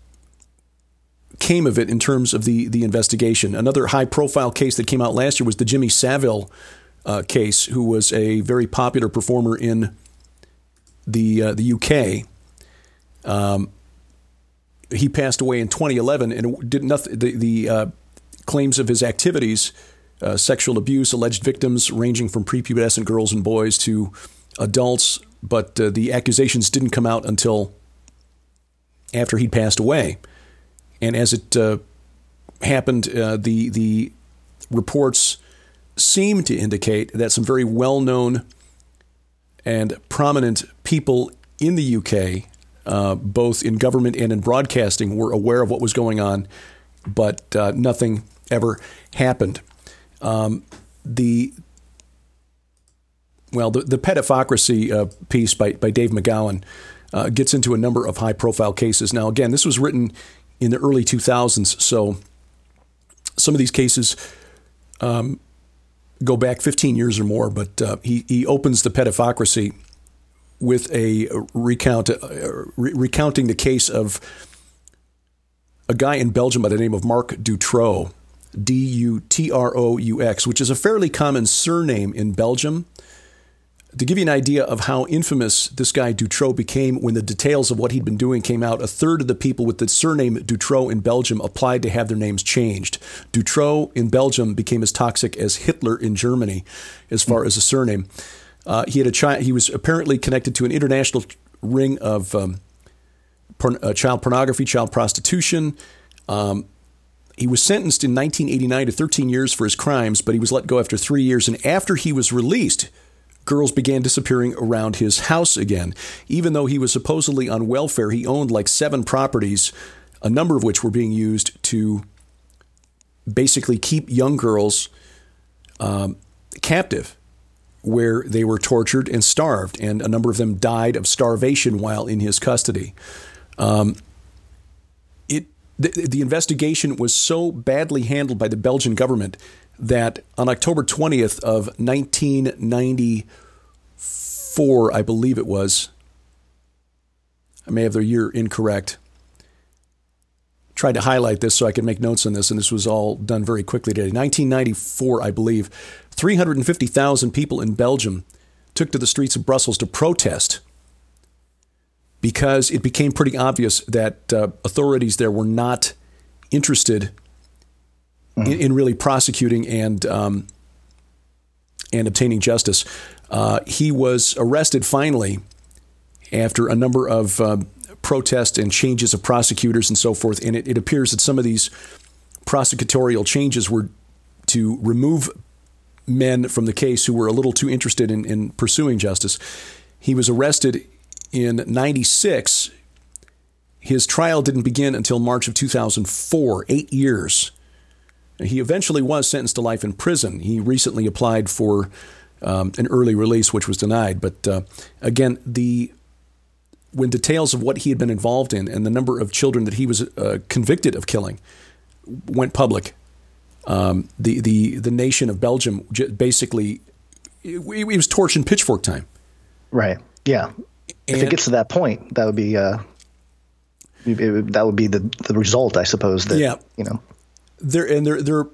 came of it in terms of the the investigation. Another high profile case that came out last year was the Jimmy Savile Uh, case, who was a very popular performer in the uh, the U K. Um, he passed away in twenty eleven, and it did nothing. The, the uh, claims of his activities, uh, sexual abuse, alleged victims ranging from prepubescent girls and boys to adults, but uh, the accusations didn't come out until after he passed away. And as it uh, happened, uh, the the reports seem to indicate that some very well-known and prominent people in the U K, uh, both in government and in broadcasting, were aware of what was going on, but uh, nothing ever happened. Um, the well, the, the pedopocracy uh, piece by, by Dave McGowan uh, gets into a number of high-profile cases. Now, again, this was written in the early two thousands, so some of these cases Um, go back fifteen years or more, but uh, he, he opens the pedopocracy with a recount, uh, re- recounting the case of a guy in Belgium by the name of Marc Dutroux, D U T R O U X, which is a fairly common surname in Belgium. to give you an idea of how infamous this guy Dutroux became, when the details of what he'd been doing came out, a third of the people with the surname Dutroux in Belgium applied to have their names changed. Dutroux in Belgium became as toxic as Hitler in Germany, as far as a surname. Uh, he had a chi- He was apparently connected to an international ring of um, porn- uh, child pornography, child prostitution. Um, he was sentenced in nineteen eighty-nine to thirteen years for his crimes, but he was let go after three years. And after he was released, girls began disappearing around his house again. Even though he was supposedly on welfare, he owned like seven properties, a number of which were being used to basically keep young girls um, captive, where they were tortured and starved, and a number of them died of starvation while in his custody. Um, it the, the investigation was so badly handled by the Belgian government that on October twentieth of nineteen ninety-four, I believe it was, I may have the year incorrect, tried to highlight this so I could make notes on this, and this was all done very quickly today. nineteen ninety-four, I believe, three hundred fifty thousand people in Belgium took to the streets of Brussels to protest because it became pretty obvious that uh, authorities there were not interested mm. in, in really prosecuting and um, and obtaining justice. Uh, he was arrested finally after a number of uh, protests and changes of prosecutors and so forth, and it, it appears that some of these prosecutorial changes were to remove men from the case who were a little too interested in, in pursuing justice. He was arrested in ninety-six. His trial didn't begin until March of two thousand four, eight years. He eventually was sentenced to life in prison. He recently applied for um, an early release, which was denied. But uh, again, the when details of what he had been involved in and the number of children that he was uh, convicted of killing went public, Um, the, the the nation of Belgium basically, it, it was torch and pitchfork time. Right. Yeah. And if it gets to that point, that would be uh, it, it, that would be the the result, I suppose. That, yeah. You know. There and there there.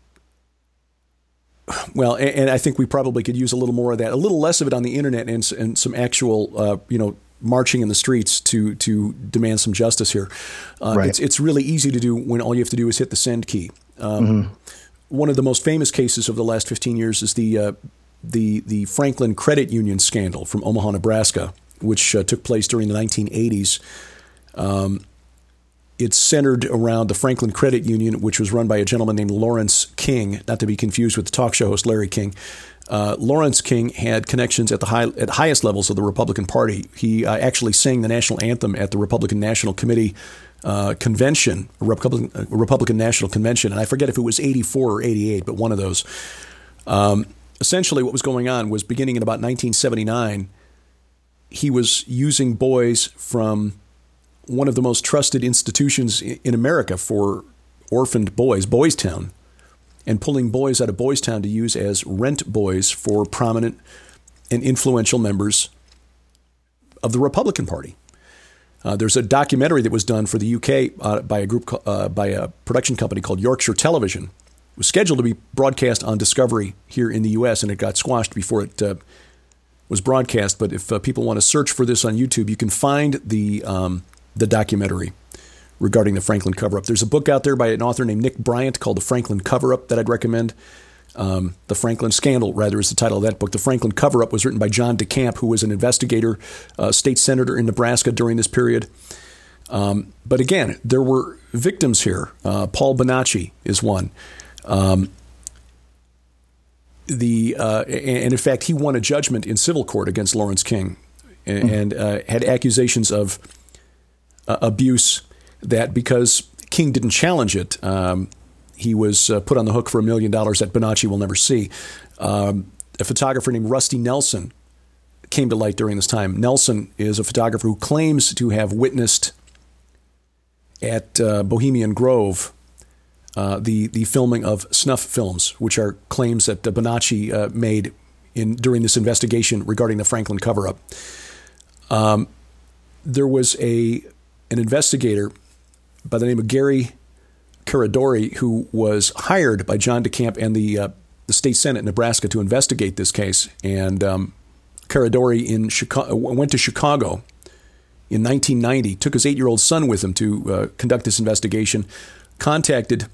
Well, and, and I think we probably could use a little more of that, a little less of it on the internet, and and some actual, uh, you know, marching in the streets to to demand some justice here. Uh, right. It's it's really easy to do when all you have to do is hit the send key. Um, mm-hmm. One of the most famous cases of the last fifteen years is the uh, the the Franklin Credit Union scandal from Omaha, Nebraska, which uh, took place during the nineteen eighties. Um, it's centered around the Franklin Credit Union, which was run by a gentleman named Lawrence King, not to be confused with the talk show host Larry King. Uh, Lawrence King had connections at the high, at highest levels of the Republican Party. He uh, actually sang the national anthem at the Republican National Committee uh, convention, a Republican, a Republican National Convention, and I forget if it was eighty-four or eighty-eight, but one of those. Um, essentially, what was going on was beginning in about nineteen seventy-nine, he was using boys from one of the most trusted institutions in America for orphaned boys, Boys Town, and pulling boys out of Boys Town to use as rent boys for prominent and influential members of the Republican Party. Uh, there's a documentary that was done for the U K uh, by a group uh, by a production company called Yorkshire Television. It was scheduled to be broadcast on Discovery here in the U S, and it got squashed before it uh, was broadcast. But if uh, people want to search for this on YouTube, you can find the um, the documentary regarding the Franklin cover-up. There's a book out there by an author named Nick Bryant called The Franklin Cover-Up that I'd recommend. Um, the Franklin Scandal, rather, is the title of that book. The Franklin Cover-Up was written by John DeCamp, who was an investigator, uh, state senator in Nebraska during this period. Um, but again, there were victims here. Uh, Paul Bonacci is one. Um, the uh, and in fact, he won a judgment in civil court against Lawrence King and, mm-hmm. and uh, had accusations of uh, abuse that because King didn't challenge it, um, he was uh, put on the hook for a million dollars that Bonacci will never see. Um, a photographer named Rusty Nelson came to light during this time. Nelson is a photographer who claims to have witnessed at uh, Bohemian Grove uh, the the filming of snuff films, which are claims that uh, Bonacci uh, made in during this investigation regarding the Franklin cover-up. Um, there was a an investigator by the name of Gary Caradori, who was hired by John DeCamp and the uh, the state senate in Nebraska to investigate this case. And um, Caradori in Chicago, went to Chicago in nineteen ninety, took his eight-year-old son with him to uh, conduct this investigation, contacted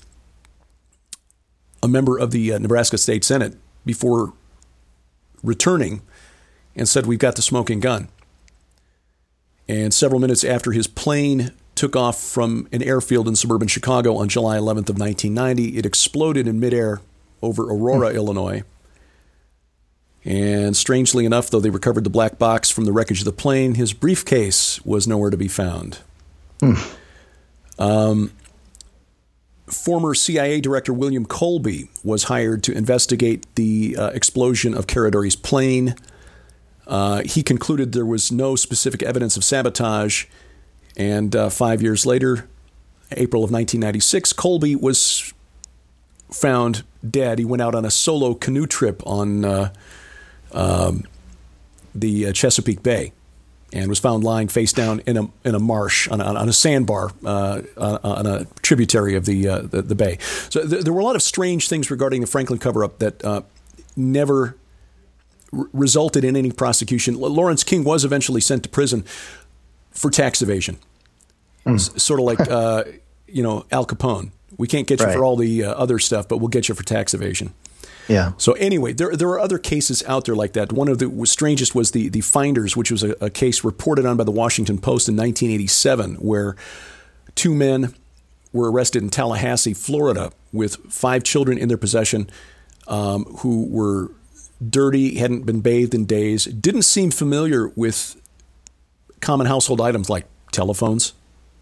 a member of the uh, Nebraska State Senate before returning and said, "We've got the smoking gun." And several minutes after his plane took off from an airfield in suburban Chicago on July eleventh of nineteen ninety, it exploded in midair over Aurora, hmm. Illinois. And strangely enough, though they recovered the black box from the wreckage of the plane, his briefcase was nowhere to be found. Hmm. Um, former C I A Director William Colby was hired to investigate the uh, explosion of Caradori's plane. Uh, he concluded there was no specific evidence of sabotage. And uh, five years later, April of nineteen ninety-six, Colby was found dead. He went out on a solo canoe trip on uh, um, the uh, Chesapeake Bay and was found lying face down in a in a marsh on a, on a sandbar uh, on a tributary of the uh, the, the bay. So th- there were a lot of strange things regarding the Franklin cover-up that uh, never r- resulted in any prosecution. L- Lawrence King was eventually sent to prison for tax evasion. Mm. S- sort of like, uh, you know, Al Capone. We can't get you right. for all the uh, other stuff, but we'll get you for tax evasion. Yeah. So anyway, there there are other cases out there like that. One of the strangest was the the Finders, which was a, a case reported on by the Washington Post in nineteen eighty-seven, where two men were arrested in Tallahassee, Florida, with five children in their possession um, who were dirty, hadn't been bathed in days, didn't seem familiar with common household items like telephones.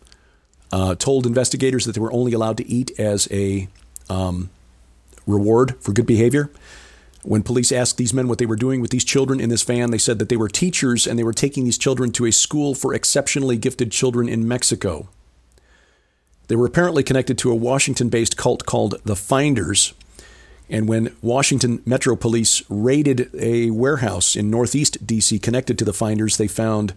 Uh, told investigators that they were only allowed to eat as a um, reward for good behavior. When police asked these men what they were doing with these children in this van, they said that they were teachers and they were taking these children to a school for exceptionally gifted children in Mexico. They were apparently connected to a Washington-based cult called the Finders. And when Washington Metro Police raided a warehouse in Northeast D C connected to the Finders, they found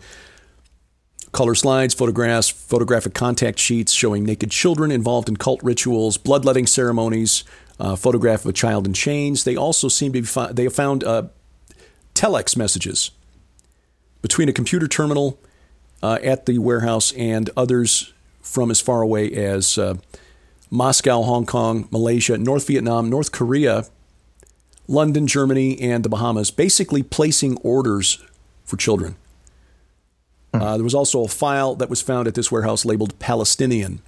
color slides, photographs, photographic contact sheets showing naked children involved in cult rituals, bloodletting ceremonies, uh, photograph of a child in chains. They also seem to be fi- they found uh, telex messages between a computer terminal uh, at the warehouse and others from as far away as uh, Moscow, Hong Kong, Malaysia, North Vietnam, North Korea, London, Germany, and the Bahamas, basically placing orders for children. Uh, there was also a file that was found at this warehouse labeled Palestinian.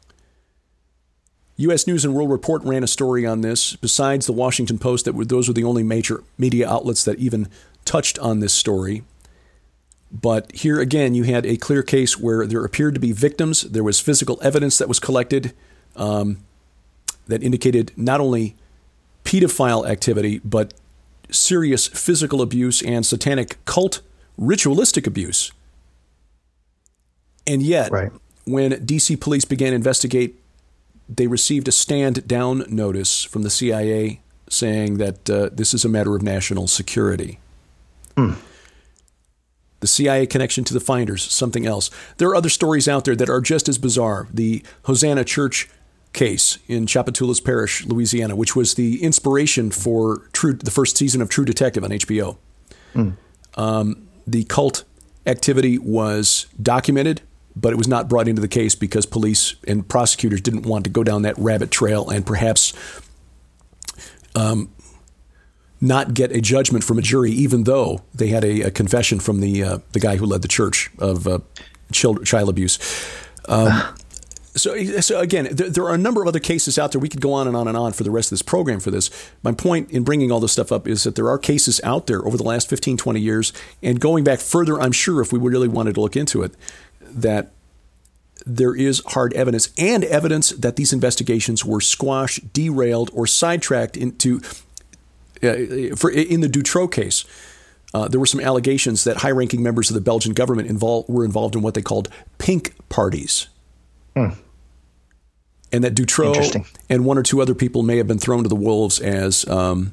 U S News and World Report ran a story on this. Besides the Washington Post, that were, those were the only major media outlets that even touched on this story. But here again, you had a clear case where there appeared to be victims. There was physical evidence that was collected um, that indicated not only pedophile activity, but serious physical abuse and satanic cult ritualistic abuse. And yet, right. when D C police began to investigate, they received a stand-down notice from the C I A saying that uh, this is a matter of national security. Mm. The C I A connection to the Finders, something else. There are other stories out there that are just as bizarre. The Hosanna Church case in Chapatoulas Parish, Louisiana, which was the inspiration for True, the first season of True Detective on H B O. Mm. Um, the cult activity was documented, but it was not brought into the case because police and prosecutors didn't want to go down that rabbit trail and perhaps um, not get a judgment from a jury, even though they had a, a confession from the uh, the guy who led the church of uh, child, child abuse. Um, so, so again, there, there are a number of other cases out there. We could go on and on and on for the rest of this program for this. My point in bringing all this stuff up is that there are cases out there over the last fifteen, twenty years, and going back further, I'm sure if we really wanted to look into it, that there is hard evidence and evidence that these investigations were squashed, derailed, or sidetracked into, uh, for in the Dutroux case, uh, there were some allegations that high-ranking members of the Belgian government involved, were involved in what they called pink parties. Hmm. And that Dutroux and one or two other people may have been thrown to the wolves as um,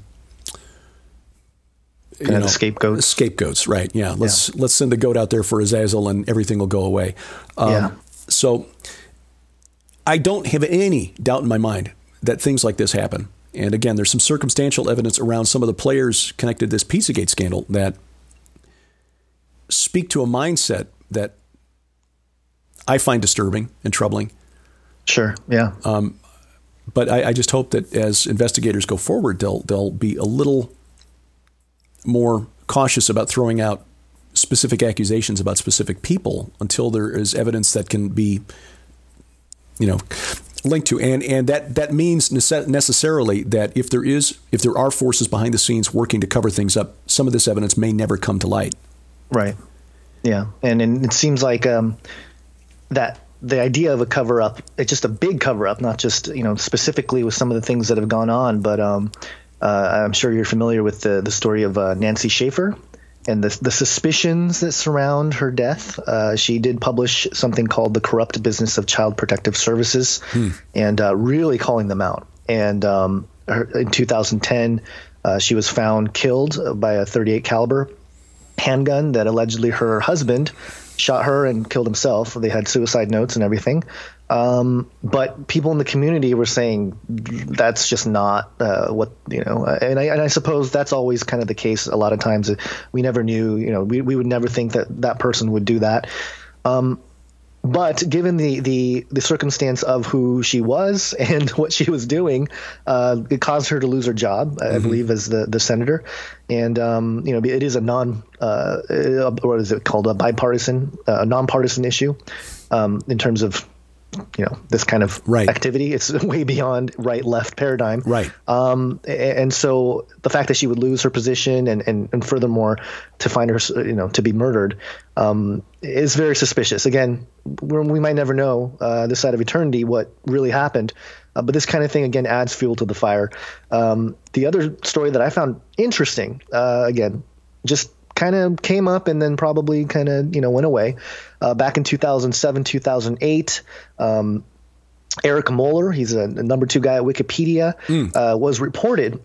kind of know, scapegoats. Scapegoats, right? Yeah. Let's yeah. let's send the goat out there for Azazel, and everything will go away. Um, yeah. So I don't have any doubt in my mind that things like this happen. And again, there's some circumstantial evidence around some of the players connected to this Pizzagate scandal that speak to a mindset that I find disturbing and troubling. Sure. Yeah. Um, but I, I just hope that as investigators go forward, they'll they'll be a little more cautious about throwing out specific accusations about specific people until there is evidence that can be, you know, linked to. And and that that means nece- necessarily that if there is if there are forces behind the scenes working to cover things up, some of this evidence may never come to light. Right. Yeah. And, and it seems like um, that the idea of a cover up, it's just a big cover up, not just, you know, specifically with some of the things that have gone on. But um, uh, I'm sure you're familiar with the, the story of uh, Nancy Schaefer and the, the suspicions that surround her death. Uh, she did publish something called The Corrupt Business of Child Protective Services, hmm. and uh, really calling them out. And um, her, in two thousand ten, uh, she was found killed by a thirty-eight caliber handgun that allegedly her husband shot her and killed himself. They had suicide notes and everything. Um, but people in the community were saying that's just not uh, what, you know, and I, and I suppose that's always kind of the case. A lot of times we never knew, you know, we, we would never think that that person would do that. Um, But given the, the, the circumstance of who she was and what she was doing, uh, it caused her to lose her job, mm-hmm. I believe, as the, the senator. And, um, you know, it is a non uh, – what is it called? A bipartisan, uh, nonpartisan issue um, in terms of, you know, this kind of right. activity. It's way beyond right-left paradigm. Right. Um, and so the fact that she would lose her position and, and, and furthermore to find her, you know, to be murdered um, is very suspicious. Again, we're, we might never know uh, this side of eternity what really happened. Uh, but this kind of thing, again, adds fuel to the fire. Um, the other story that I found interesting, uh, again, just kind of came up and then probably kind of, you know, went away. Uh, back in two thousand seven, two thousand eight, um, Eric Moeller, he's a, a number two guy at Wikipedia, mm. uh, was reported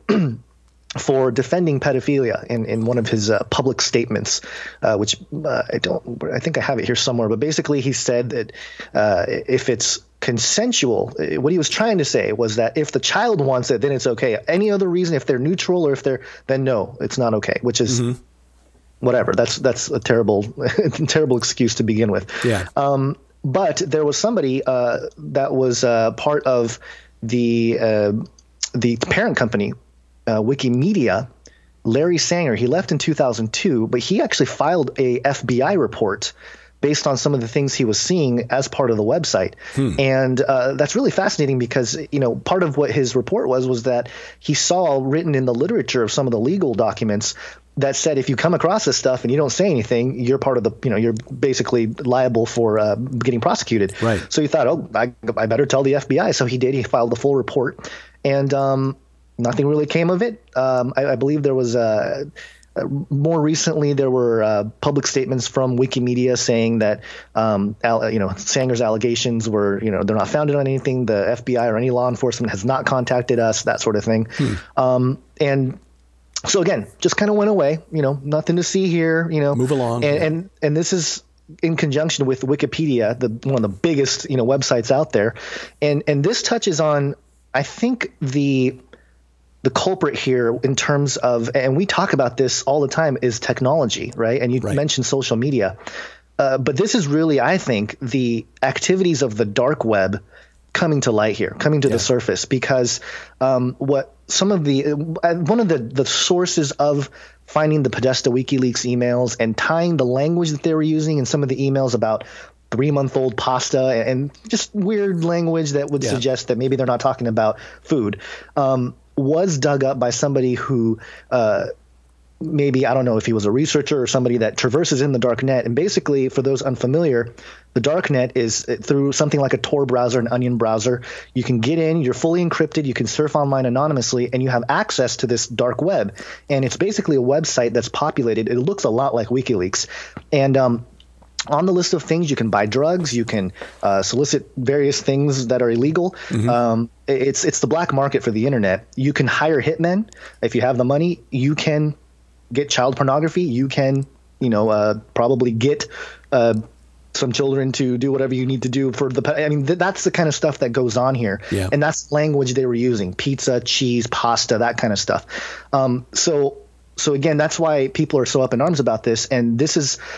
for defending pedophilia in, in one of his uh, public statements, uh, which uh, I don't, I think I have it here somewhere, but basically he said that uh, if it's consensual, what he was trying to say was that if the child wants it, then it's okay. Any other reason, if they're neutral or if they're, then no, it's not okay, which is mm-hmm. whatever. That's, that's a terrible, terrible excuse to begin with. Yeah. Um, but there was somebody uh, that was uh, part of the, uh, the parent company, Uh, Wikimedia, Larry Sanger. He left in two thousand two, but he actually filed a F B I report based on some of the things he was seeing as part of the website. Hmm. And uh, that's really fascinating because, you know, part of what his report was was that he saw written in the literature of some of the legal documents that said if you come across this stuff and you don't say anything, you're part of the, you know, you're basically liable for uh, getting prosecuted. Right. So he thought, oh, I, I better tell the F B I. So he did. He filed the full report. And um nothing really came of it. Um, I, I believe there was uh, uh, more recently there were uh, public statements from Wikimedia saying that um, al- you know Sanger's allegations were you know they're not founded on anything. The F B I or any law enforcement has not contacted us. That sort of thing. Hmm. Um, and so again, just kind of went away. You know, nothing to see here. You know, move along. And and, and this is in conjunction with Wikipedia, the one of the biggest you know websites out there, and and this touches on I think the the culprit here in terms of, and we talk about this all the time, is technology, right? And you right. mentioned social media. Uh, but this is really, I think, the activities of the dark web coming to light here, coming to yeah. the surface, because um, what some of the, uh, one of the, the sources of finding the Podesta WikiLeaks emails and tying the language that they were using in some of the emails about three-month-old pasta and just weird language that would yeah. suggest that maybe they're not talking about food, um, was dug up by somebody who uh, maybe, I don't know if he was a researcher or somebody that traverses in the dark net. And basically, for those unfamiliar, the dark net is through something like a Tor browser, an Onion browser. You can get in, you're fully encrypted, you can surf online anonymously, and you have access to this dark web. And it's basically a website that's populated. It looks a lot like WikiLeaks. And um, on the list of things, you can buy drugs, you can uh, solicit various things that are illegal. Mm-hmm. Um, it's it's the black market for the internet. You can hire hitmen if you have the money. You can get child pornography. You can, you know, uh, probably get uh, some children to do whatever you need to do for the. I mean, th- that's the kind of stuff that goes on here, yeah. and that's the language they were using: pizza, cheese, pasta, that kind of stuff. Um, so, so again, that's why people are so up in arms about this, and this is.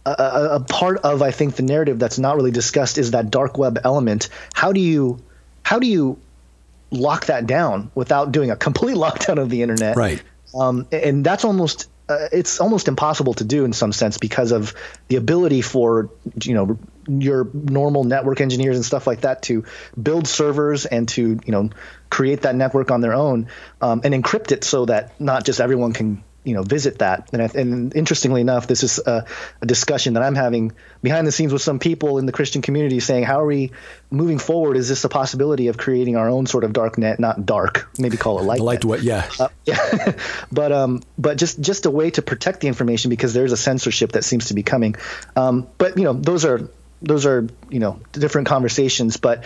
a, a part of, I think, the narrative that's not really discussed is that dark web element. How do you how do you lock that down without doing a complete lockdown of the internet? Right. Um, and that's almost uh, it's almost impossible to do in some sense because of the ability for, you know, your normal network engineers and stuff like that to build servers and to, you know, create that network on their own um, and encrypt it so that not just everyone can, you know, visit that. And, I, and interestingly enough, this is a, a discussion that I'm having behind the scenes with some people in the Christian community saying, how are we moving forward? Is this a possibility of creating our own sort of dark net, not dark, maybe call it light light net. Yeah. Uh, yeah. but um, but just, just a way to protect the information because there's a censorship that seems to be coming. Um, but, you know, those are those are, you know, different conversations. But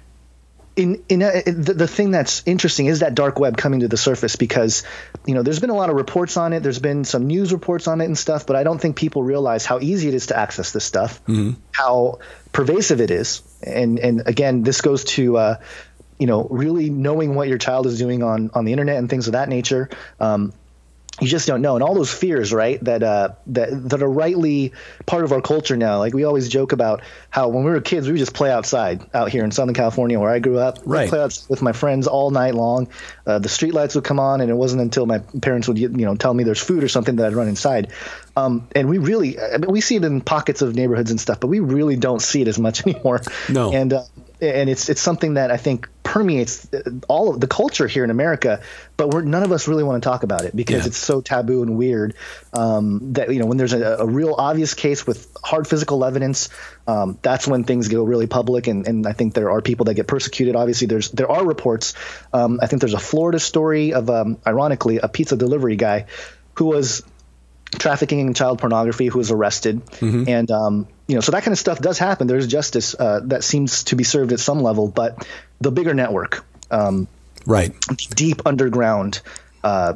In, in a, the, the thing that's interesting is that dark web coming to the surface because, you know, there's been a lot of reports on it. There's been some news reports on it and stuff, but I don't think people realize how easy it is to access this stuff, mm-hmm. how pervasive it is. And, and again, this goes to, uh, you know, really knowing what your child is doing on, on the internet and things of that nature. Um, You just don't know. And all those fears, right, that uh, that that are rightly part of our culture now. Like we always joke about how when we were kids, we would just play outside out here in Southern California where I grew up. Right. We'd play outside with my friends all night long. Uh, the street lights would come on, and it wasn't until my parents would, you know, tell me there's food or something that I'd run inside. Um, and we really I mean, – we see it in pockets of neighborhoods and stuff, but we really don't see it as much anymore. No. And uh, and it's it's something that I think permeates all of the culture here in America, but we're none of us really want to talk about it because yeah. it's so taboo and weird um, that, you know, when there's a, a real obvious case with hard physical evidence, um, that's when things go really public. And, and I think there are people that get persecuted. Obviously, there's there are reports. Um, I think there's a Florida story of, um, ironically, a pizza delivery guy who was trafficking in child pornography who was arrested. Mm-hmm. And, um, you know, so that kind of stuff does happen. There's justice uh, that seems to be served at some level, but the bigger network, um, right, deep underground uh,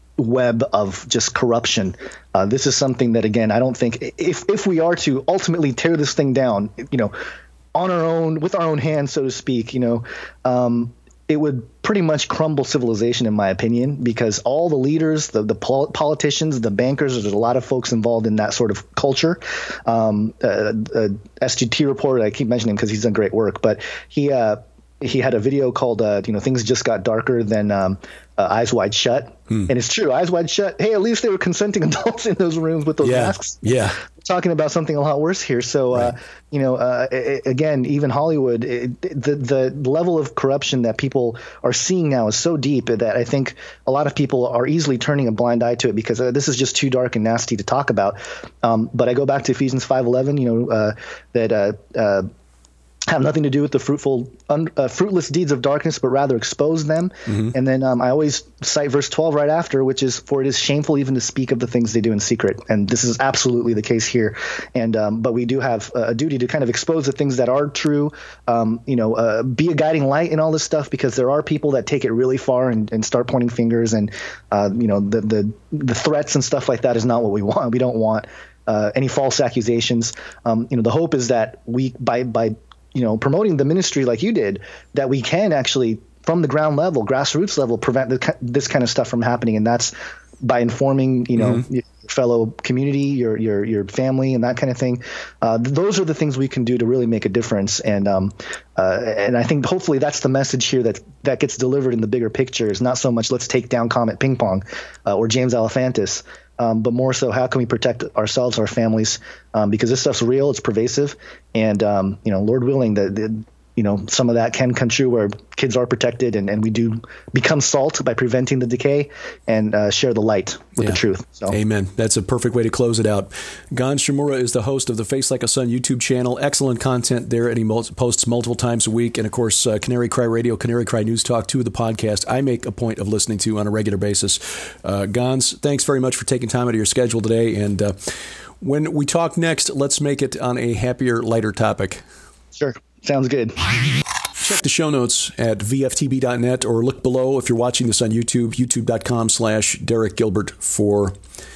web of just corruption. Uh, this is something that, again, I don't think if if we are to ultimately tear this thing down, you know, on our own, with our own hands, so to speak, you know, um, it would pretty much crumble civilization, in my opinion, because all the leaders, the, the pol- politicians, the bankers, there's a lot of folks involved in that sort of culture. Um, uh, uh, S G T reporter, I keep mentioning him because he's done great work, but he uh, he had a video called, uh, you know, things just got darker than um, uh, Eyes Wide Shut. Hmm. And it's true. Eyes Wide Shut. Hey, at least they were consenting adults in those rooms with those yeah. masks. Yeah. We're talking about something a lot worse here. So, right. uh, you know, uh, it, again, even Hollywood, it, the the level of corruption that people are seeing now is so deep that I think a lot of people are easily turning a blind eye to it because uh, this is just too dark and nasty to talk about. Um, but I go back to Ephesians five eleven, you know, uh, that uh, uh, have nothing to do with the fruitful, un, uh, fruitless deeds of darkness, but rather expose them. Mm-hmm. And then um, I always cite verse twelve right after, which is, for it is shameful even to speak of the things they do in secret. And this is absolutely the case here. And um, but we do have a duty to kind of expose the things that are true, um, you know, uh, be a guiding light in all this stuff, because there are people that take it really far and, and start pointing fingers. And, uh, you know, the, the, the threats and stuff like that is not what we want. We don't want uh, any false accusations. Um, you know, the hope is that we, by by you know, promoting the ministry like you did, that we can actually, from the ground level, grassroots level, prevent the, this kind of stuff from happening. And that's by informing, you know, mm-hmm. your fellow community, your your your family, and that kind of thing. Uh, those are the things we can do to really make a difference. And um, uh, and I think hopefully that's the message here that that gets delivered in the bigger picture. Is not so much let's take down Comet Ping Pong uh, or James Alefantis. Um, but more so, how can we protect ourselves, our families, um, because this stuff's real, it's pervasive, and um, you know, Lord willing, that you know, some of that can come true where kids are protected, and, and we do become salt by preventing the decay and uh, share the light with yeah. the truth. So. Amen. That's a perfect way to close it out. Gans Shimura is the host of the Face Like a Son YouTube channel. Excellent content there, and he mul- posts multiple times a week. And of course, uh, Canary Cry Radio, Canary Cry News Talk, two of the podcasts I make a point of listening to on a regular basis. Uh, Gans, thanks very much for taking time out of your schedule today. And uh, when we talk next, let's make it on a happier, lighter topic. Sure. Sounds good. Check the show notes at V F T B dot net or look below if you're watching this on YouTube, youtube.com slash Derek Gilbert for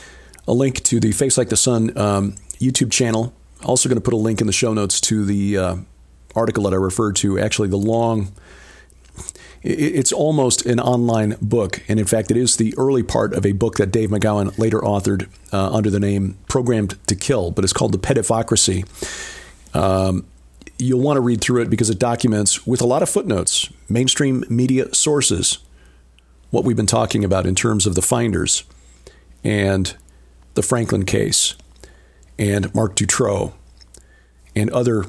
a link to the Face Like the Son um, YouTube channel. Also going to put a link in the show notes to the uh, article that I referred to, actually the long, It's almost an online book, and in fact, it is the early part of a book that Dave McGowan later authored uh, under the name Programmed to Kill, but it's called The Pedifocracy. Um, you'll want to read through it because it documents, with a lot of footnotes, mainstream media sources, what we've been talking about in terms of the Finders and the Franklin case and Marc Dutroux and other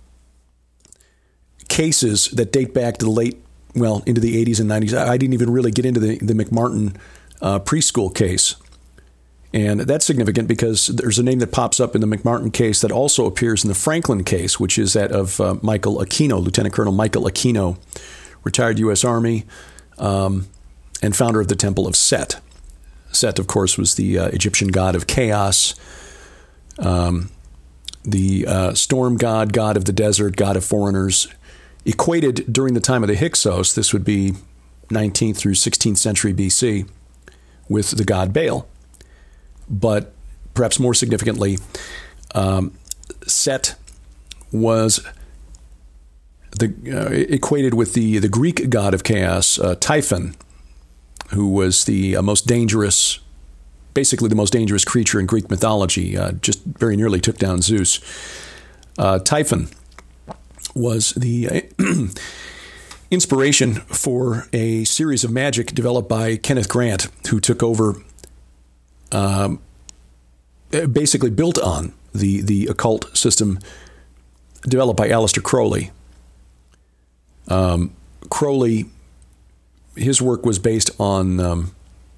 cases that date back to the late, well, into the eighties and nineties. I didn't even really get into the, the McMartin uh, preschool case. And that's significant because there's a name that pops up in the McMartin case that also appears in the Franklin case, which is that of uh, Michael Aquino, Lieutenant Colonel Michael Aquino, retired U S Army um, and founder of the Temple of Set. Set, of course, was the uh, Egyptian god of chaos, um, the uh, storm god, god of the desert, god of foreigners, equated during the time of the Hyksos, this would be nineteenth through sixteenth century B C, with the god Baal. But perhaps more significantly, um, Set was the uh, equated with the, the Greek god of chaos, uh, Typhon, who was the uh, most dangerous, basically the most dangerous creature in Greek mythology, uh, just very nearly took down Zeus. Uh, Typhon was the uh, inspiration for a series of magic developed by Kenneth Grant, who took over, um, basically built on the, the occult system developed by Aleister Crowley. Um, Crowley, his work was based on um,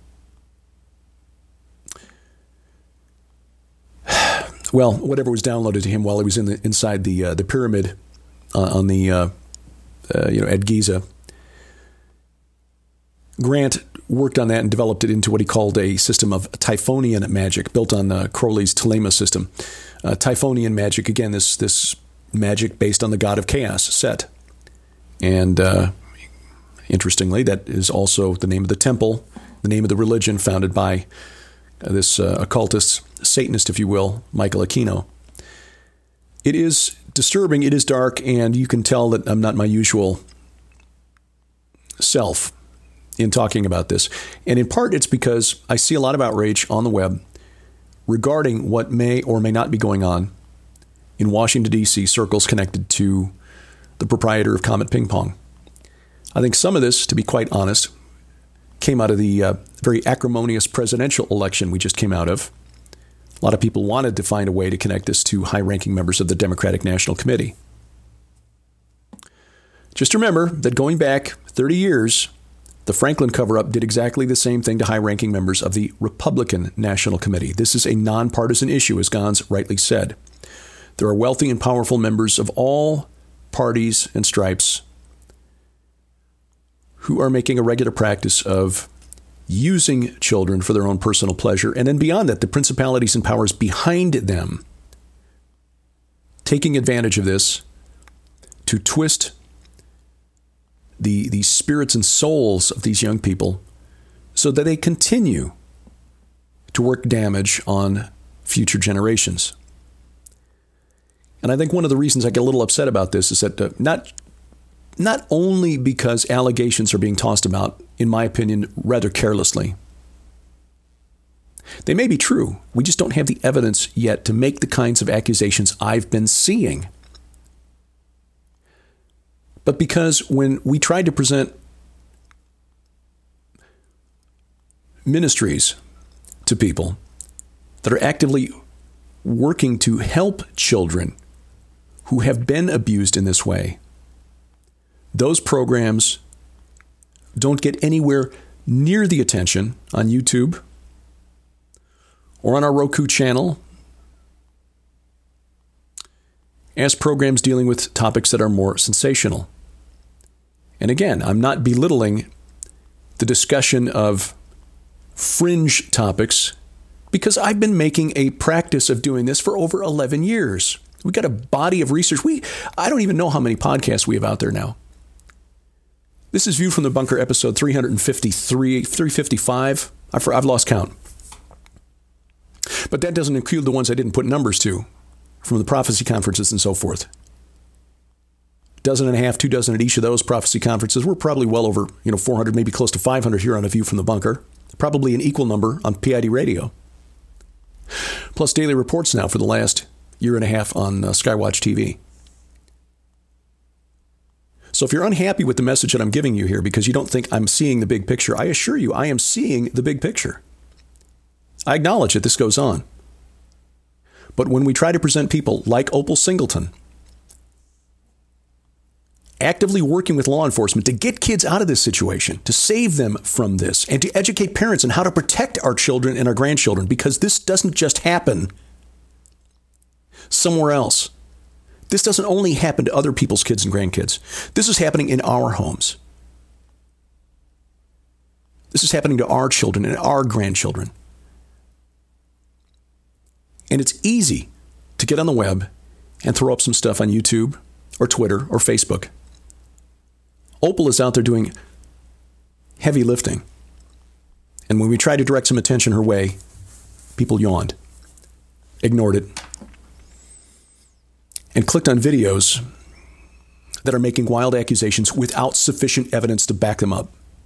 well, whatever was downloaded to him while he was in the inside the uh, the pyramid uh, on the uh, uh, you know at Giza. Grant worked on that and developed it into what he called a system of Typhonian magic, built on uh, Crowley's Thelema system. Uh, Typhonian magic, again, this this magic based on the god of chaos, Set, and uh, interestingly, that is also the name of the temple, the name of the religion founded by uh, this uh, occultist, Satanist, if you will, Michael Aquino. It is disturbing, it is dark, and you can tell that I'm not my usual self in talking about this. And in part, it's because I see a lot of outrage on the web regarding what may or may not be going on in Washington, D C circles connected to the proprietor of Comet Ping Pong. I think some of this, to be quite honest, came out of the uh, very acrimonious presidential election we just came out of. A lot of people wanted to find a way to connect this to high-ranking members of the Democratic National Committee. Just remember that going back thirty years, the Franklin cover-up did exactly the same thing to high-ranking members of the Republican National Committee. This is a nonpartisan issue, as Gans rightly said. There are wealthy and powerful members of all parties and stripes who are making a regular practice of using children for their own personal pleasure, and then beyond that, the principalities and powers behind them taking advantage of this to twist the, the spirits and souls of these young people so that they continue to work damage on future generations. And I think one of the reasons I get a little upset about this is that uh, not Not only because allegations are being tossed about, in my opinion, rather carelessly. They may be true. We just don't have the evidence yet to make the kinds of accusations I've been seeing. But because when we try to present ministries to people that are actively working to help children who have been abused in this way, those programs don't get anywhere near the attention on YouTube or on our Roku channel as programs dealing with topics that are more sensational. And again, I'm not belittling the discussion of fringe topics because I've been making a practice of doing this for over eleven years. We've got a body of research. We I don't even know how many podcasts we have out there now. This is View from the Bunker, episode three fifty-three, three fifty-five. I've, I've lost count. But that doesn't include the ones I didn't put numbers to from the prophecy conferences and so forth. dozen and a half, two dozen at each of those prophecy conferences. We're probably well over, you know, four hundred, maybe close to five hundred here on A View from the Bunker. Probably an equal number on P I D Radio. Plus daily reports now for the last year and a half on uh, Skywatch T V. So if you're unhappy with the message that I'm giving you here because you don't think I'm seeing the big picture, I assure you I am seeing the big picture. I acknowledge that this goes on. But when we try to present people like Opal Singleton, actively working with law enforcement to get kids out of this situation, to save them from this, and to educate parents on how to protect our children and our grandchildren, because this doesn't just happen somewhere else. This doesn't only happen to other people's kids and grandkids. This is happening in our homes. This is happening to our children and our grandchildren. And it's easy to get on the web and throw up some stuff on YouTube or Twitter or Facebook. Opal is out there doing heavy lifting. And when we tried to direct some attention her way, people yawned, ignored it, and clicked on videos that are making wild accusations without sufficient evidence to back them up.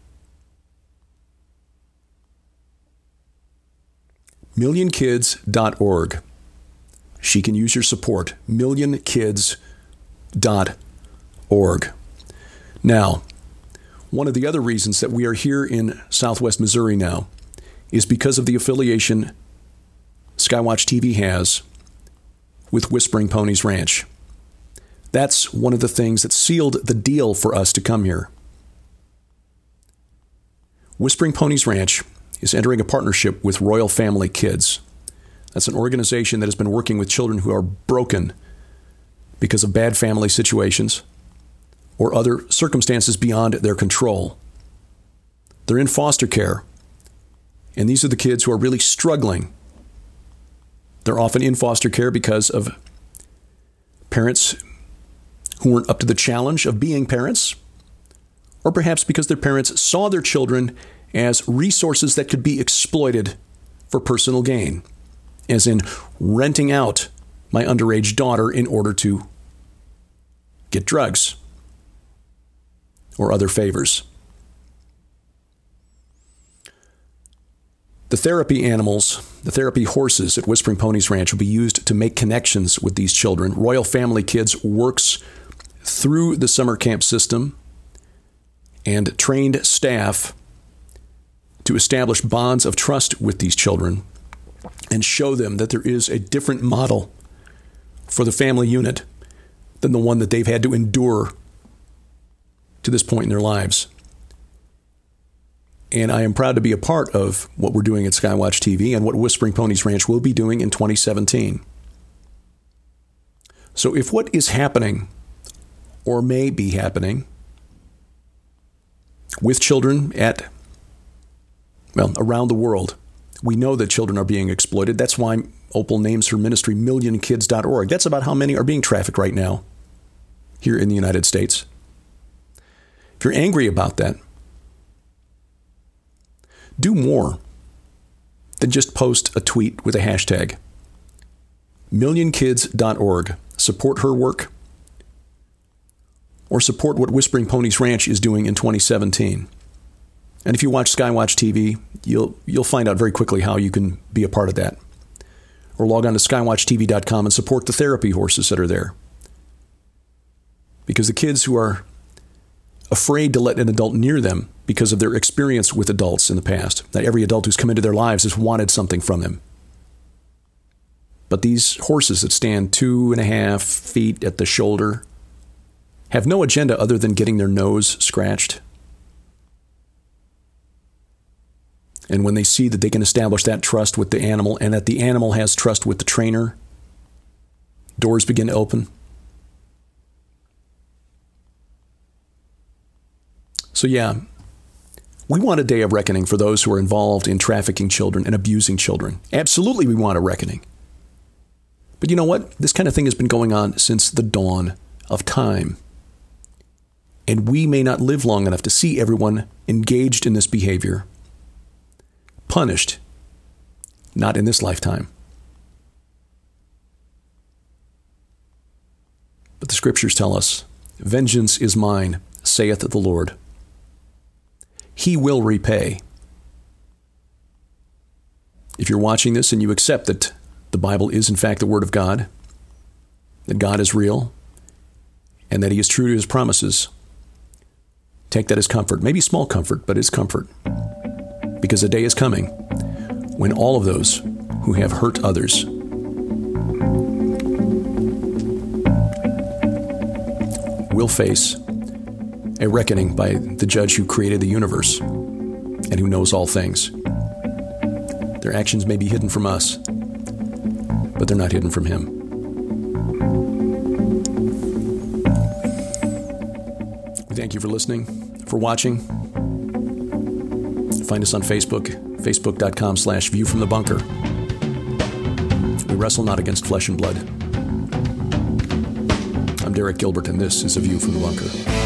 million kids dot org. She can use your support. million kids dot org. Now, one of the other reasons that we are here in Southwest Missouri now is because of the affiliation Skywatch T V has with Whispering Ponies Ranch. That's one of the things that sealed the deal for us to come here. Whispering Ponies Ranch is entering a partnership with Royal Family Kids. That's an organization that has been working with children who are broken because of bad family situations or other circumstances beyond their control. They're in foster care, and these are the kids who are really struggling. They're often in foster care because of parents who weren't up to the challenge of being parents, or perhaps because their parents saw their children as resources that could be exploited for personal gain, as in renting out my underage daughter in order to get drugs or other favors. The therapy animals, the therapy horses at Whispering Ponies Ranch will be used to make connections with these children. Royal Family Kids works through the summer camp system and trained staff to establish bonds of trust with these children and show them that there is a different model for the family unit than the one that they've had to endure to this point in their lives. And I am proud to be a part of what we're doing at Skywatch T V and what Whispering Ponies Ranch will be doing in twenty seventeen. So if what is happening or may be happening with children at, well, around the world, we know that children are being exploited. That's why Opal names her ministry million kids dot org. That's about how many are being trafficked right now here in the United States. If you're angry about that, do more than just post a tweet with a hashtag. million kids dot org. Support her work or support what Whispering Ponies Ranch is doing in twenty seventeen. And if you watch Skywatch T V, you'll you'll find out very quickly how you can be a part of that. Or log on to skywatch t v dot com and support the therapy horses that are there. Because the kids who are afraid to let an adult near them because of their experience with adults in the past. Not every adult who's come into their lives has wanted something from them. But these horses that stand two and a half feet at the shoulder have no agenda other than getting their nose scratched. And when they see that they can establish that trust with the animal and that the animal has trust with the trainer, doors begin to open. So yeah, we want a day of reckoning for those who are involved in trafficking children and abusing children. Absolutely, we want a reckoning. But you know what? This kind of thing has been going on since the dawn of time. And we may not live long enough to see everyone engaged in this behavior punished, not in this lifetime. But the scriptures tell us Vengeance is mine, saith the Lord. He will repay. If you're watching this and you accept that the Bible is in fact the Word of God, that God is real, and that He is true to His promises, take that as comfort. Maybe small comfort, but it's comfort. Because a day is coming when all of those who have hurt others will face a reckoning by the judge who created the universe and who knows all things. Their actions may be hidden from us, but they're not hidden from Him. We thank you for listening, for watching. Find us on Facebook, facebook.com slash view from the bunker. We wrestle not against flesh and blood. I'm Derek Gilbert, and this is A View from the Bunker.